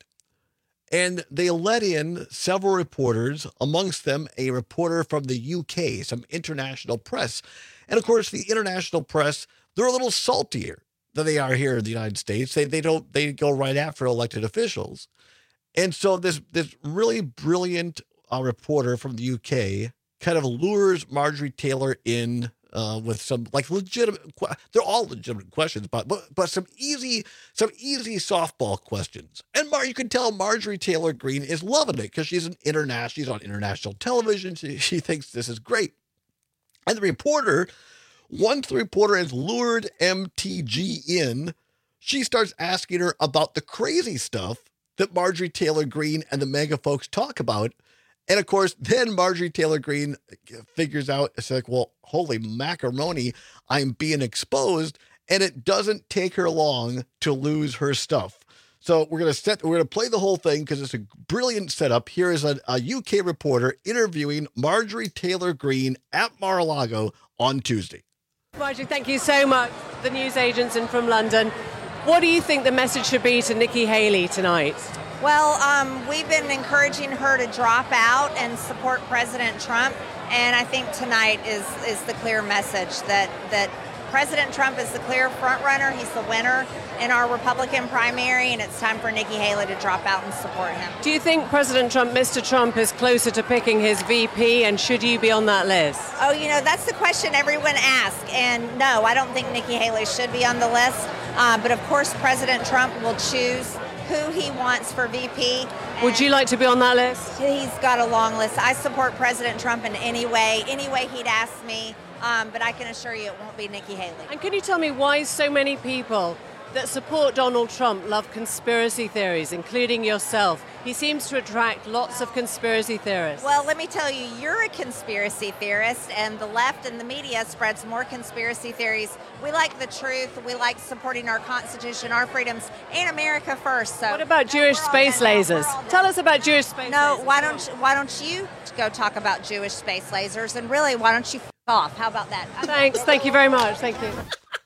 And they let in several reporters, amongst them a reporter from the U K, some international press. And of course, the international press, they're a little saltier than they are here in the United States. They they don't they go right after elected officials. And so this this really brilliant uh, reporter from the U K kind of lures Marjorie Taylor in uh, with some like legitimate. They're all legitimate questions, but but but some easy some easy softball questions. And Mar, you can tell Marjorie Taylor Greene is loving it because she's an international. She's on international television. She, she thinks this is great. And the reporter, once the reporter has lured M T G in, she starts asking her about the crazy stuff that Marjorie Taylor Greene and the mega folks talk about. And of course, then Marjorie Taylor Greene figures out, it's like, well, holy macaroni, I'm being exposed. And it doesn't take her long to lose her stuff. So we're going to set, we're going to play the whole thing because it's a brilliant setup. Here is a, a U K reporter interviewing Marjorie Taylor Greene at Mar-a-Lago on Tuesday. Marjorie, thank you so much. The news agents and from London. What do you think the message should be to Nikki Haley tonight? Well, um, we've been encouraging her to drop out and support President Trump, and I think tonight is is the clear message that that President Trump is the clear front runner. He's the winner in our Republican primary, and it's time for Nikki Haley to drop out and support him. Do you think President Trump, Mister Trump, is closer to picking his V P, and should you be on that list? Oh, you know, that's the question everyone asks, and no, I don't think Nikki Haley should be on the list, uh, but of course President Trump will choose who he wants for V P. Would you like to be on that list? He's got a long list. I support President Trump in any way, any way he'd ask me, um, but I can assure you it won't be Nikki Haley. And can you tell me why so many people that support Donald Trump love conspiracy theories, including yourself? He seems to attract lots of conspiracy theorists. Well, let me tell you, you're a conspiracy theorist, and the left and the media spreads more conspiracy theories. We like the truth. We like supporting our Constitution, our freedoms, and America first. So, what about Jewish space lasers? Tell us about Jewish space no, lasers. No, why don't you, why don't you go talk about Jewish space lasers? And really, why don't you f*** off? How about that? Thanks. Thank you very much. Thank you.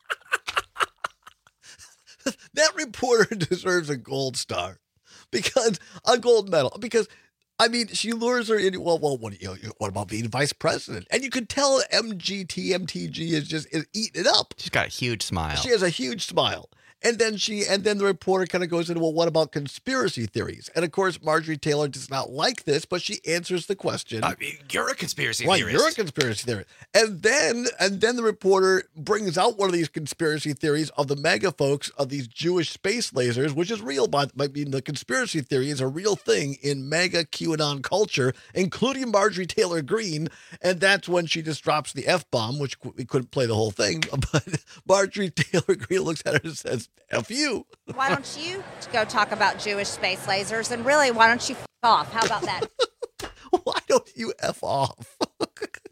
That reporter deserves a gold star, because a gold medal, because I mean, she lures her in. Well, well, what, you know, what about being vice president? And you could tell M G T, M T G is just is eating it up. She's got a huge smile. She has a huge smile. And then she, and then the reporter kind of goes into, well, what about conspiracy theories? And of course, Marjorie Taylor does not like this, but she answers the question. I mean, you're a conspiracy well, theorist. You're a conspiracy theorist. And then, and then the reporter brings out one of these conspiracy theories of the MAGA folks of these Jewish space lasers, which is real, but I mean, the conspiracy theory is a real thing in MAGA QAnon culture, including Marjorie Taylor Greene. And that's when she just drops the F-bomb, which we couldn't play the whole thing, but Marjorie Taylor Greene looks at her and says, F you. Why don't you go talk about Jewish space lasers? And really, why don't you f*** off? How about that? Why don't you F off?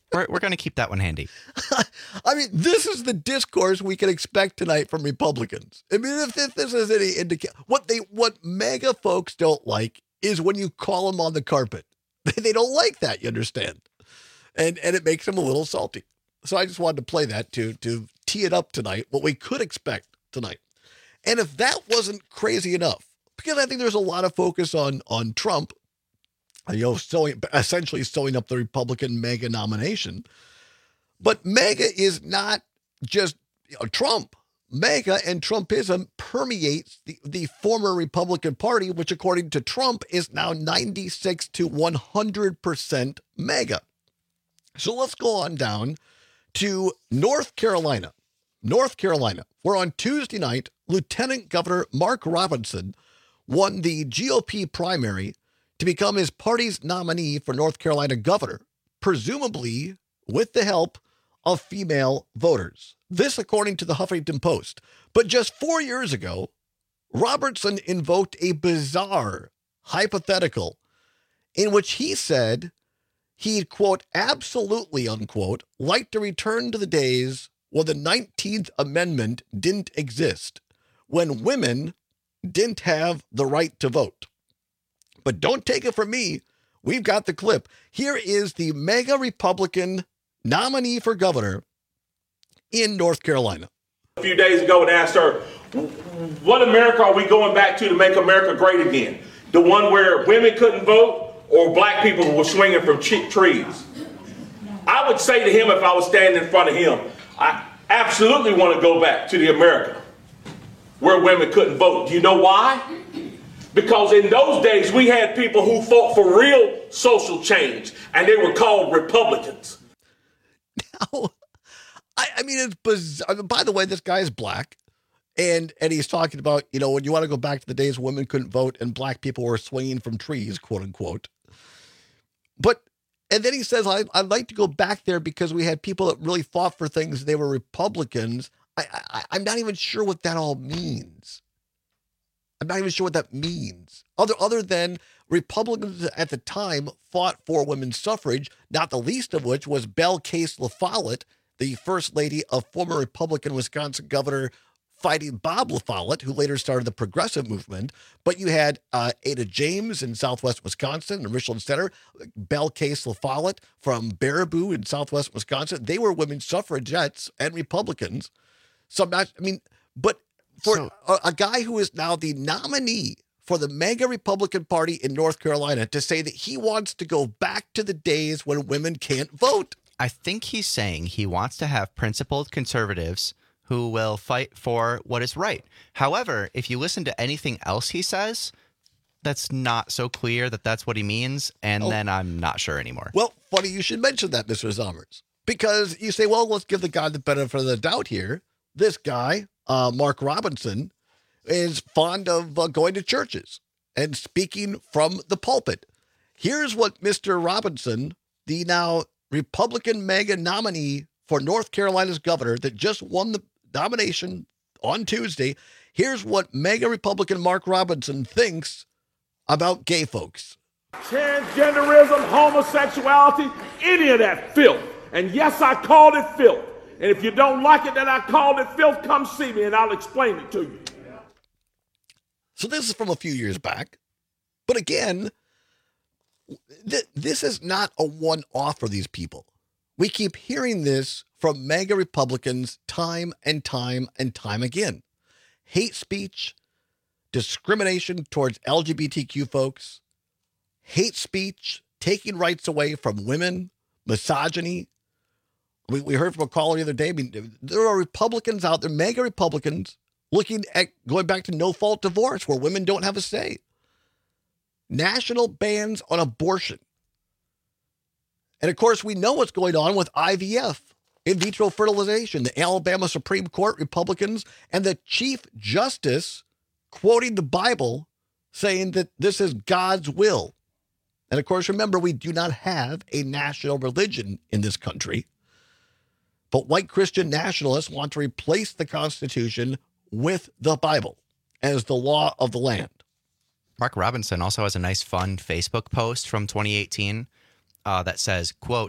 We're, we're going to keep that one handy. I mean, this is the discourse we can expect tonight from Republicans. I mean, if, if this is any indication, what they what MAGA folks don't like is when you call them on the carpet. They, they don't like that, you understand? And and it makes them a little salty. So I just wanted to play that to to tee it up tonight, what we could expect tonight. And if that wasn't crazy enough, because I think there's a lot of focus on on Trump, you know, sewing, essentially sewing up the Republican MAGA nomination. But MAGA is not just you know, Trump. MAGA and Trumpism permeates the, the former Republican Party, which according to Trump is now ninety-six to one hundred percent MAGA. So let's go on down to North Carolina. North Carolina, where on Tuesday night, Lieutenant Governor Mark Robinson won the G O P primary to become his party's nominee for North Carolina governor, presumably with the help of female voters. This according to the Huffington Post. But just four years ago, Robertson invoked a bizarre hypothetical in which he said he'd, quote, absolutely, unquote, like to return to the days when the nineteenth Amendment didn't exist, when women didn't have the right to vote. But don't take it from me. We've got the clip. Here is the MAGA Republican nominee for governor in North Carolina. A few days ago and asked her, what America are we going back to to make America great again? The one where women couldn't vote or black people were swinging from trees? I would say to him if I was standing in front of him, I absolutely want to go back to the America where women couldn't vote. Do you know why? Because in those days, we had people who fought for real social change, and they were called Republicans. Now, I, I mean, it's bizarre. By the way, this guy is black, and, and he's talking about, you know, when you want to go back to the days when women couldn't vote and black people were swinging from trees, quote unquote. But, and then he says, I, I'd like to go back there because we had people that really fought for things. They were Republicans. I, I, I'm not even sure what that all means. I'm not even sure what that means. Other other than Republicans at the time fought for women's suffrage, not the least of which was Belle Case La Follette, the first lady of former Republican Wisconsin governor fighting Bob La Follette, who later started the progressive movement. But you had uh, Ada James in southwest Wisconsin, the Richland Center, Belle Case La Follette from Baraboo in southwest Wisconsin. They were women's suffragettes and Republicans. So I'm not, I mean, but for so, a, a guy who is now the nominee for the MAGA Republican Party in North Carolina to say that he wants to go back to the days when women can't vote. I think he's saying he wants to have principled conservatives who will fight for what is right. However, if you listen to anything else he says, that's not so clear that that's what he means, and oh. then I'm not sure anymore. Well, funny you should mention that, Mister Zommers, because you say, well, let's give the guy the benefit of the doubt here. This guy, uh, Mark Robinson, is fond of uh, going to churches and speaking from the pulpit. Here's what Mister Robinson, the now Republican MAGA nominee for North Carolina's governor that just won the nomination on Tuesday, here's what MAGA Republican Mark Robinson thinks about gay folks. Transgenderism, homosexuality, any of that filth. And yes, I called it filth. And if you don't like it that I called it filth, come see me and I'll explain it to you. So this is from a few years back. But again, th- this is not a one-off for these people. We keep hearing this from MAGA Republicans time and time and time again. Hate speech, discrimination towards L G B T Q folks, hate speech, taking rights away from women, misogyny. We, we heard from a caller the other day. I mean, there are Republicans out there, MAGA Republicans, looking at going back to no-fault divorce where women don't have a say. National bans on abortion. And of course, we know what's going on with I V F, in vitro fertilization. The Alabama Supreme Court Republicans and the Chief Justice quoting the Bible saying that this is God's will. And of course, remember, we do not have a national religion in this country. But white Christian nationalists want to replace the Constitution with the Bible as the law of the land. Mark Robinson also has a nice, fun Facebook post from twenty eighteen uh, that says, quote,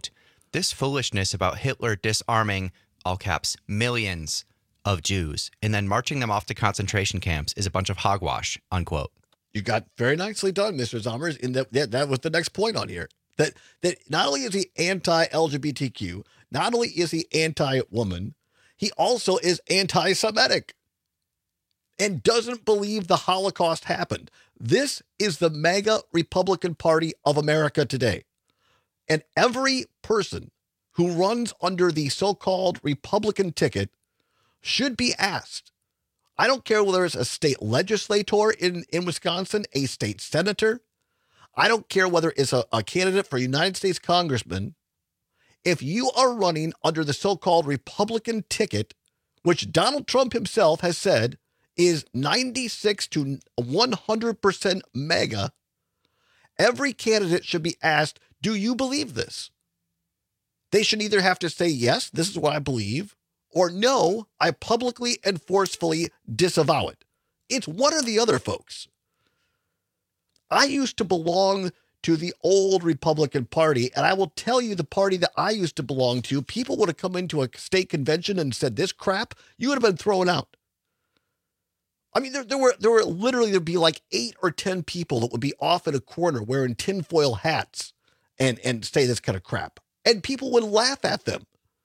This foolishness about Hitler disarming, all caps, millions of Jews and then marching them off to concentration camps is a bunch of hogwash, unquote. You got very nicely done, Mister Zommers. In that, that, that was the next point on here. That that not only is he anti-L G B T Q, not only is he anti-woman, he also is anti-Semitic and doesn't believe the Holocaust happened. This is the MAGA Republican Party of America today. And every person who runs under the so-called Republican ticket should be asked. I don't care whether it's a state legislator in, in Wisconsin, a state senator. I don't care whether it's a, a candidate for United States congressman. If you are running under the so-called Republican ticket, which Donald Trump himself has said is ninety-six to one hundred percent MAGA, every candidate should be asked, do you believe this? They should either have to say, yes, this is what I believe, or no, I publicly and forcefully disavow it. It's one or the other, folks. I used to belong to the old Republican Party, and I will tell you the party that I used to belong to, people would have come into a state convention and said this crap, you would have been thrown out. I mean, there, there were there were literally, there'd be like eight or ten people that would be off in a corner wearing tinfoil hats and, and say this kind of crap. And people would laugh at them.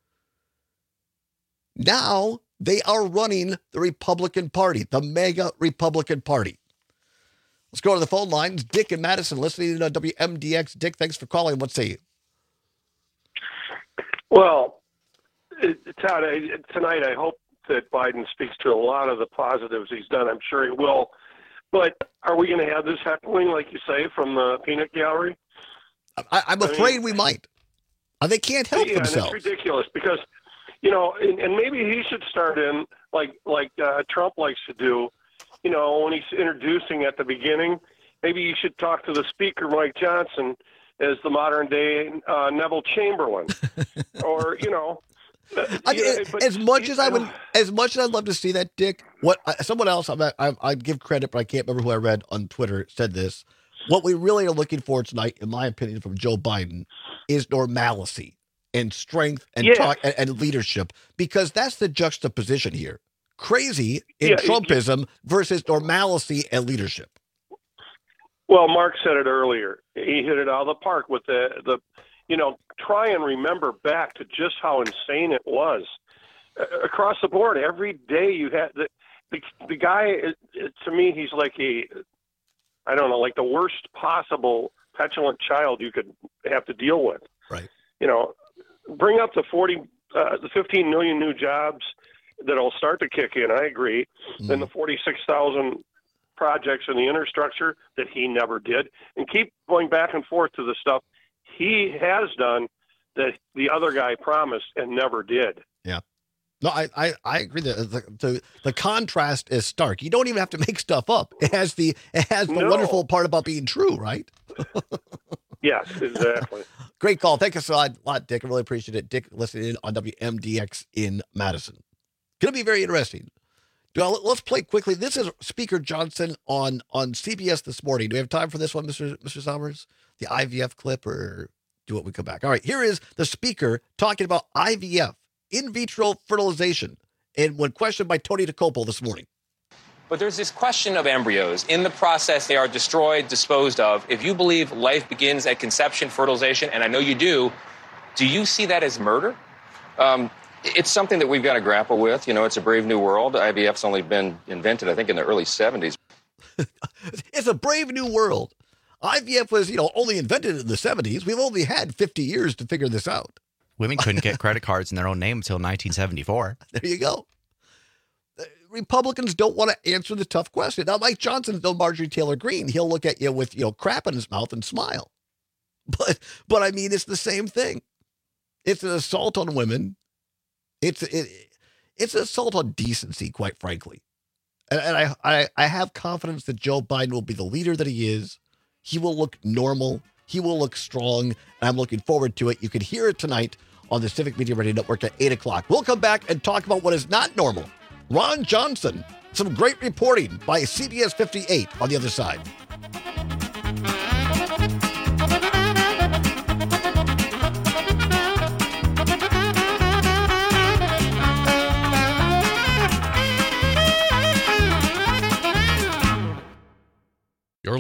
Now they are running the Republican Party, the MAGA Republican Party. Let's go to the phone lines. Dick and Madison listening to W M D X. Dick, thanks for calling. What say you? Well, Todd, tonight I hope that Biden speaks to a lot of the positives he's done. I'm sure he will. But are we going to have this heckling, like you say, from the peanut gallery? I, I'm I afraid mean, we might. They can't help yeah, themselves. And it's ridiculous because, you know, and, and maybe he should start in like like uh, Trump likes to do. You know, when he's introducing at the beginning, maybe you should talk to the speaker, Mike Johnson, as the modern day uh, Neville Chamberlain, or you know. I mean, yeah, but, as much as I would, as much as I'd love to see that, Dick. What uh, someone else, I, I, I'd give credit, but I can't remember who I read on Twitter said this. What we really are looking for tonight, in my opinion, from Joe Biden, is normalcy and strength and Yeah. talk and, and leadership, because that's the juxtaposition here. Crazy in Yeah, Trumpism versus normalcy and leadership. Well, Mark said it earlier. He hit it out of the park with the the, you know, try and remember back to just how insane it was uh, across the board. Every day you had the the, the guy. It, it, to me, he's like a, I don't know, like the worst possible petulant child you could have to deal with. Right. You know, bring up the forty, uh, the fifteen million new jobs that'll start to kick in. I agree. Mm. Then the forty-six thousand projects in the infrastructure that he never did, and keep going back and forth to the stuff he has done that the other guy promised and never did. Yeah. No, I, I, I agree that the, the the contrast is stark. You don't even have to make stuff up. It has the it has the No. wonderful part about being true, right? Yes, exactly. Great call. Thank you so a lot, Dick. I really appreciate it. Dick listening in on W M D X in Madison. Going to be very interesting. Well, let's play quickly. This is Speaker Johnson on, on C B S this morning. Do we have time for this one, Mister Mister Sommers? The I V F clip, or do it when we come back? All right, here is the speaker talking about I V F, in vitro fertilization, and when questioned by Tony DeCopo this morning. But there's this question of embryos. In the process, they are destroyed, disposed of. If you believe life begins at conception, fertilization, and I know you do, do you see that as murder? Um, it's something that we've got to grapple with. You know, it's a brave new world. I V F's only been invented, I think, in the early seventies. It's a brave new world. I V F was, you know, only invented in the seventies. We've only had fifty years to figure this out. Women couldn't get credit cards in their own name until nineteen seventy-four. There you go. Republicans don't want to answer the tough question. Now, Mike Johnson's no Marjorie Taylor Greene. He'll look at you with, you know, crap in his mouth and smile. But, but I mean, it's the same thing. It's an assault on women. It's it, it's an assault on decency, quite frankly. And, and I, I I have confidence that Joe Biden will be the leader that he is. He will look normal. He will look strong. And I'm looking forward to it. You can hear it tonight on the Civic Media Radio Network at eight o'clock. We'll come back and talk about what is not normal. Ron Johnson. Some great reporting by C B S fifty-eight on the other side.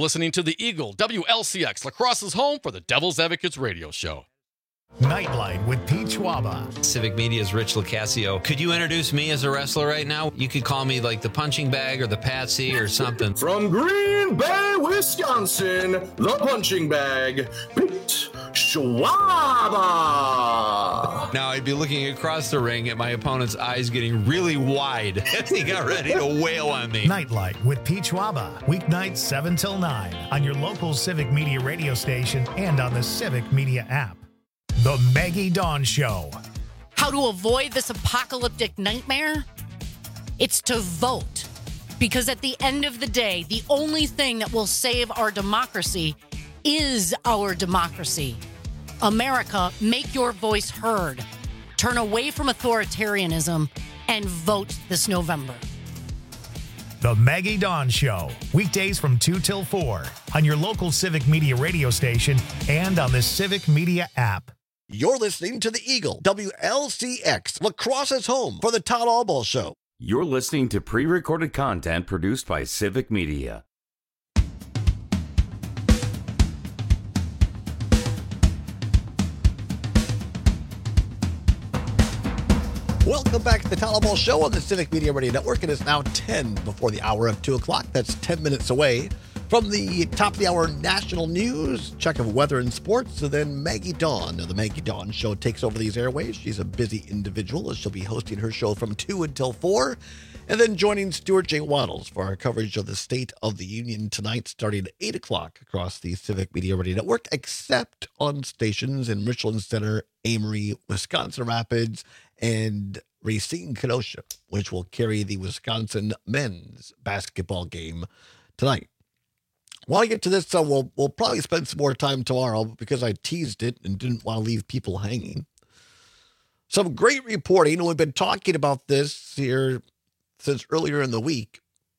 listening to the Eagle, W L C X, La Crosse's home for the Devil's Advocates radio show. Nightlight with Pete Schwaba. Civic Media's Rich Lucasio. Could you introduce me as a wrestler right now? You could call me like the punching bag or the Patsy or something. From Green Bay, Wisconsin, the punching bag, Pete Schwaba. Now I'd be looking across the ring at my opponent's eyes getting really wide as he got ready to wail on me. Nightlight with Pete Schwaba. Weeknights seven till nine on your local Civic Media radio station and on the Civic Media app. The Maggie Dawn Show. How to avoid this apocalyptic nightmare? It's to vote. Because at the end of the day, the only thing that will save our democracy is our democracy. America, make your voice heard. Turn away from authoritarianism and vote this November. The Maggie Dawn Show. Weekdays from two till four on your local Civic Media radio station and on the Civic Media app. You're listening to the Eagle, W L C X, La Crosse's home for the Todd Albaugh Show. You're listening to pre-recorded content produced by Civic Media. Welcome back to the Todd Albaugh Show on the Civic Media Radio Network. It is now ten before the hour of two o'clock. That's ten minutes away from the top of the hour national news, check of weather and sports, and then Maggie Dawn of the Maggie Dawn Show takes over these airways. She's a busy individual as she'll be hosting her show from two until four, and then joining Stuart J. Waddles for our coverage of the State of the Union tonight starting at eight o'clock across the Civic Media Radio Network, except on stations in Richland Center, Amory, Wisconsin Rapids, and Racine, Kenosha, which will carry the Wisconsin men's basketball game tonight. While I get to this, uh, we'll, we'll probably spend some more time tomorrow because I teased it and didn't want to leave people hanging. Some great reporting, and we've been talking about this here since earlier in the week,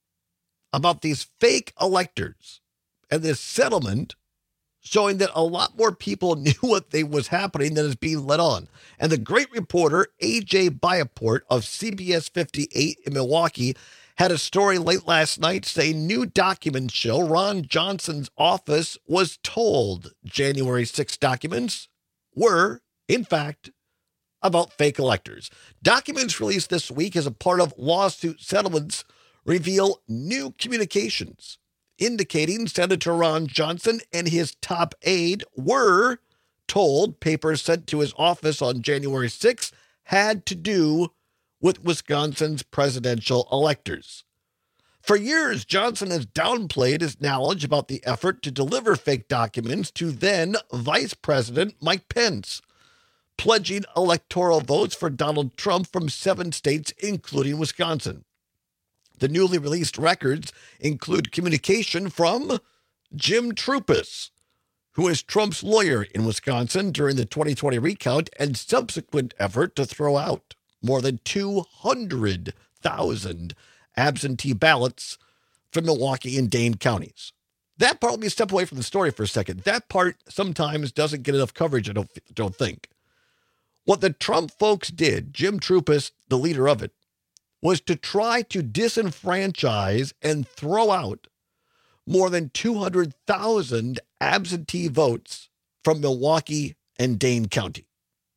about these fake electors and this settlement showing that a lot more people knew what they was happening than is being let on. And the great reporter, A J Byaport of C B S fifty-eight in Milwaukee, had a story late last night saying new documents show Ron Johnson's office was told January sixth documents were, in fact, about fake electors. Documents released this week as a part of lawsuit settlements reveal new communications indicating Senator Ron Johnson and his top aide were told papers sent to his office on January sixth had to do with Wisconsin's presidential electors. For years, Johnson has downplayed his knowledge about the effort to deliver fake documents to then Vice President Mike Pence, pledging electoral votes for Donald Trump from seven states, including Wisconsin. The newly released records include communication from Jim Troupis, who is Trump's lawyer in Wisconsin during the twenty twenty recount and subsequent effort to throw out more than two hundred thousand absentee ballots from Milwaukee and Dane counties. That part, let me step away from the story for a second. That part sometimes doesn't get enough coverage, I don't, don't think. What the Trump folks did, Jim Troupis, the leader of it, was to try to disenfranchise and throw out more than two hundred thousand absentee votes from Milwaukee and Dane County.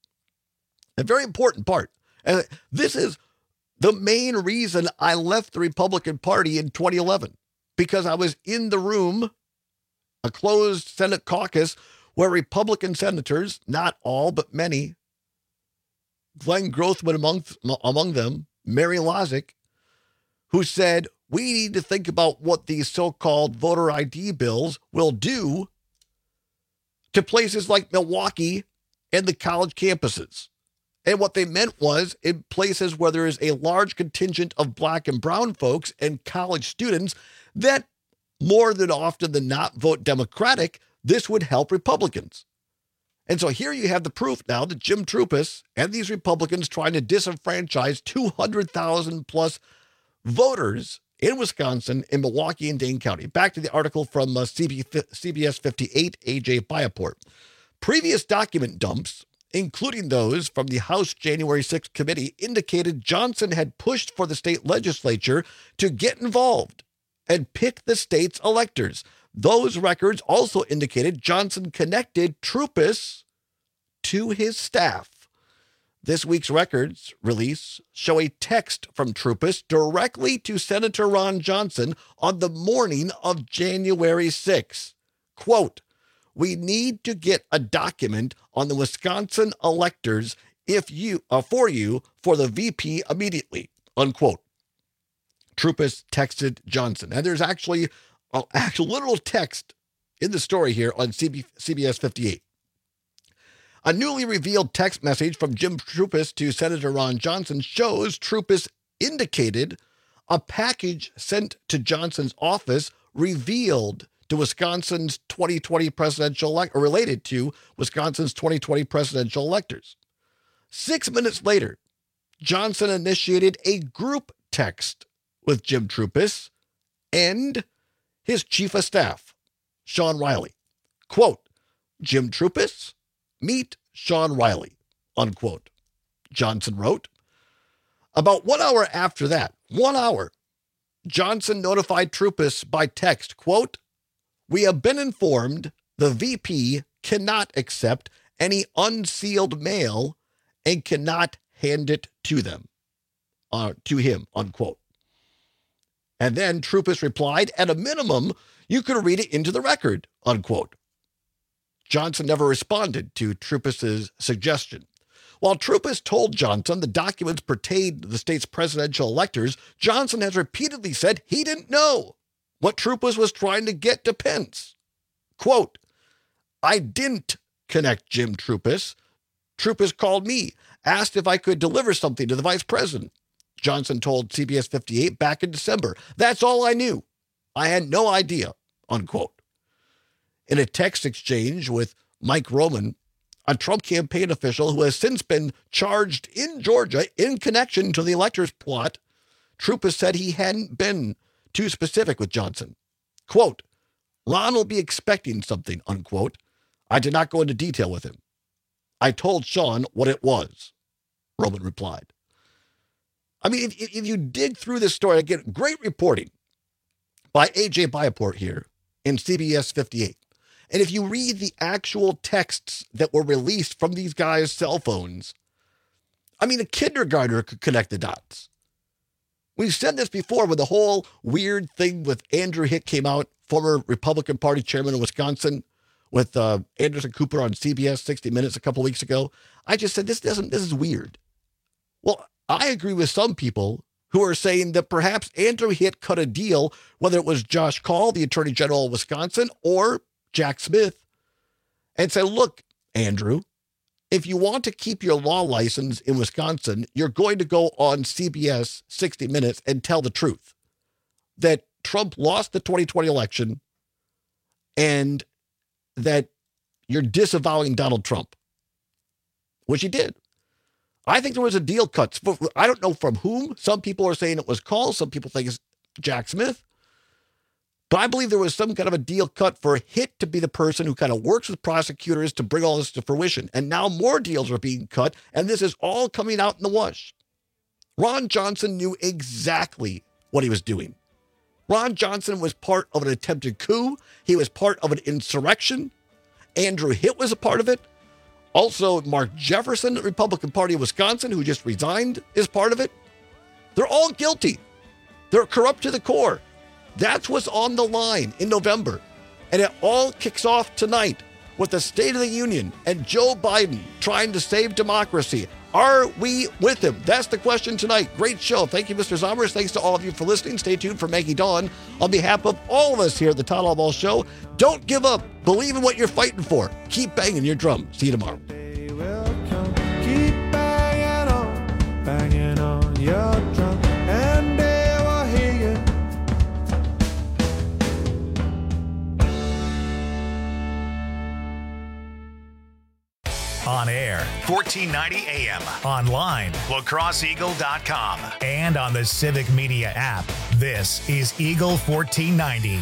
A very important part. And this is the main reason I left the Republican Party in twenty eleven, because I was in the room, a closed Senate caucus, where Republican senators, not all, but many, Glenn Grothman among, among them, Mary Lozick, who said, we need to think about what these so-called voter I D bills will do to places like Milwaukee and the college campuses. And what they meant was in places where there is a large contingent of black and brown folks and college students that more than often than not vote Democratic, this would help Republicans. And so here you have the proof now that Jim Troupis and these Republicans trying to disenfranchise two hundred thousand plus voters in Wisconsin, in Milwaukee and Dane County. Back to the article from uh, C B S fifty-eight, A J Byaport. Previous document dumps, including those from the House January sixth committee, indicated Johnson had pushed for the state legislature to get involved and pick the state's electors, Those records also indicated Johnson connected Troupis to his staff. This week's records release show a text from Troupis directly to Senator Ron Johnson on the morning of January sixth. Quote, "We need to get a document on the Wisconsin electors if you uh, for you for the V P immediately," unquote. Troupis texted Johnson. And there's actually an actual literal text in the story here on C B S fifty-eight. A newly revealed text message from Jim Troupis to Senator Ron Johnson shows Troupis indicated a package sent to Johnson's office revealed to Wisconsin's twenty twenty presidential elect, or related to Wisconsin's twenty twenty presidential electors. Six minutes later, Johnson initiated a group text with Jim Troupis and his chief of staff, Sean Riley. Quote, "Jim Troupis, meet Sean Riley," unquote. Johnson wrote. About one hour after that, one hour, Johnson notified Troupis by text, quote, "We have been informed the V P cannot accept any unsealed mail and cannot hand it to them, uh, to him," unquote. And then Troupis replied, "At a minimum, you could read it into the record," unquote. Johnson never responded to Troupis's suggestion. While Troupis told Johnson the documents pertained to the state's presidential electors, Johnson has repeatedly said he didn't know what Troupis was trying to get to Pence. Quote, "I didn't connect Jim Troupis. Troupis called me, asked if I could deliver something to the vice president," Johnson told C B S fifty-eight back in December. "That's all I knew. I had no idea," unquote. In a text exchange with Mike Roman, a Trump campaign official who has since been charged in Georgia in connection to the electors plot, Troupis said he hadn't been too specific with Johnson. Quote, "Ron will be expecting something," unquote. "I did not go into detail with him. I told Sean what it was," Roman replied. I mean, if, if you dig through this story, again, great reporting by A J Byaport here in C B S fifty-eight. And if you read the actual texts that were released from these guys' cell phones, I mean, a kindergartner could connect the dots. We've said this before when the whole weird thing with Andrew Hitt came out, former Republican Party chairman of Wisconsin, with uh, Anderson Cooper on C B S sixty minutes a couple weeks ago. I just said, this doesn't, this is weird. Well, I agree with some people who are saying that perhaps Andrew Hitt cut a deal, whether it was Josh Kaul, the Attorney General of Wisconsin, or Jack Smith, and said, "Look, Andrew, if you want to keep your law license in Wisconsin, you're going to go on C B S sixty minutes and tell the truth that Trump lost the twenty twenty election and that you're disavowing Donald Trump," which he did. I think there was a deal cut. I don't know from whom. Some people are saying it was Kaul. Some people think it's Jack Smith. But I believe there was some kind of a deal cut for Hitt to be the person who kind of works with prosecutors to bring all this to fruition. And now more deals are being cut, and this is all coming out in the wash. Ron Johnson knew exactly what he was doing. Ron Johnson was part of an attempted coup. He was part of an insurrection. Andrew Hitt was a part of it. Also, Mark Jefferson, the Republican Party of Wisconsin, who just resigned, is part of it. They're all guilty. They're corrupt to the core. That's what's on the line in November. And it all kicks off tonight with the State of the Union and Joe Biden trying to save democracy. Are we with him? That's the question tonight. Great show. Thank you, Mister Zommers. Thanks to all of you for listening. Stay tuned for Maggie Dawn. On behalf of all of us here at the Todd Albaugh Show, don't give up. Believe in what you're fighting for. Keep banging your drum. See you tomorrow. Keep banging on, banging on your drum, and they will hear you. On air, fourteen ninety A M. Online, la crosse eagle dot com. And on the Civic Media app. This is Eagle fourteen ninety.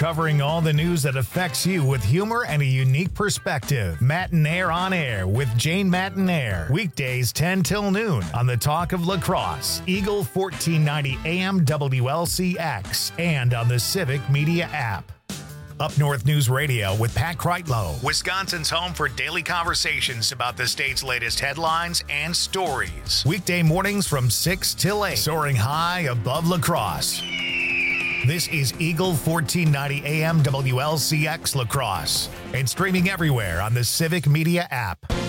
covering all the news that affects you with humor and a unique perspective. Matinaire on Air with Jane Matinaire. Weekdays ten till noon on the Talk of La Crosse, Eagle fourteen ninety A M W L C X, and on the Civic Media app. Up North News Radio with Pat Kreitlow, Wisconsin's home for daily conversations about the state's latest headlines and stories. Weekday mornings from six till eight, soaring high above La Crosse. This is Eagle fourteen ninety A M W L C X La Crosse, and streaming everywhere on the Civic Media app.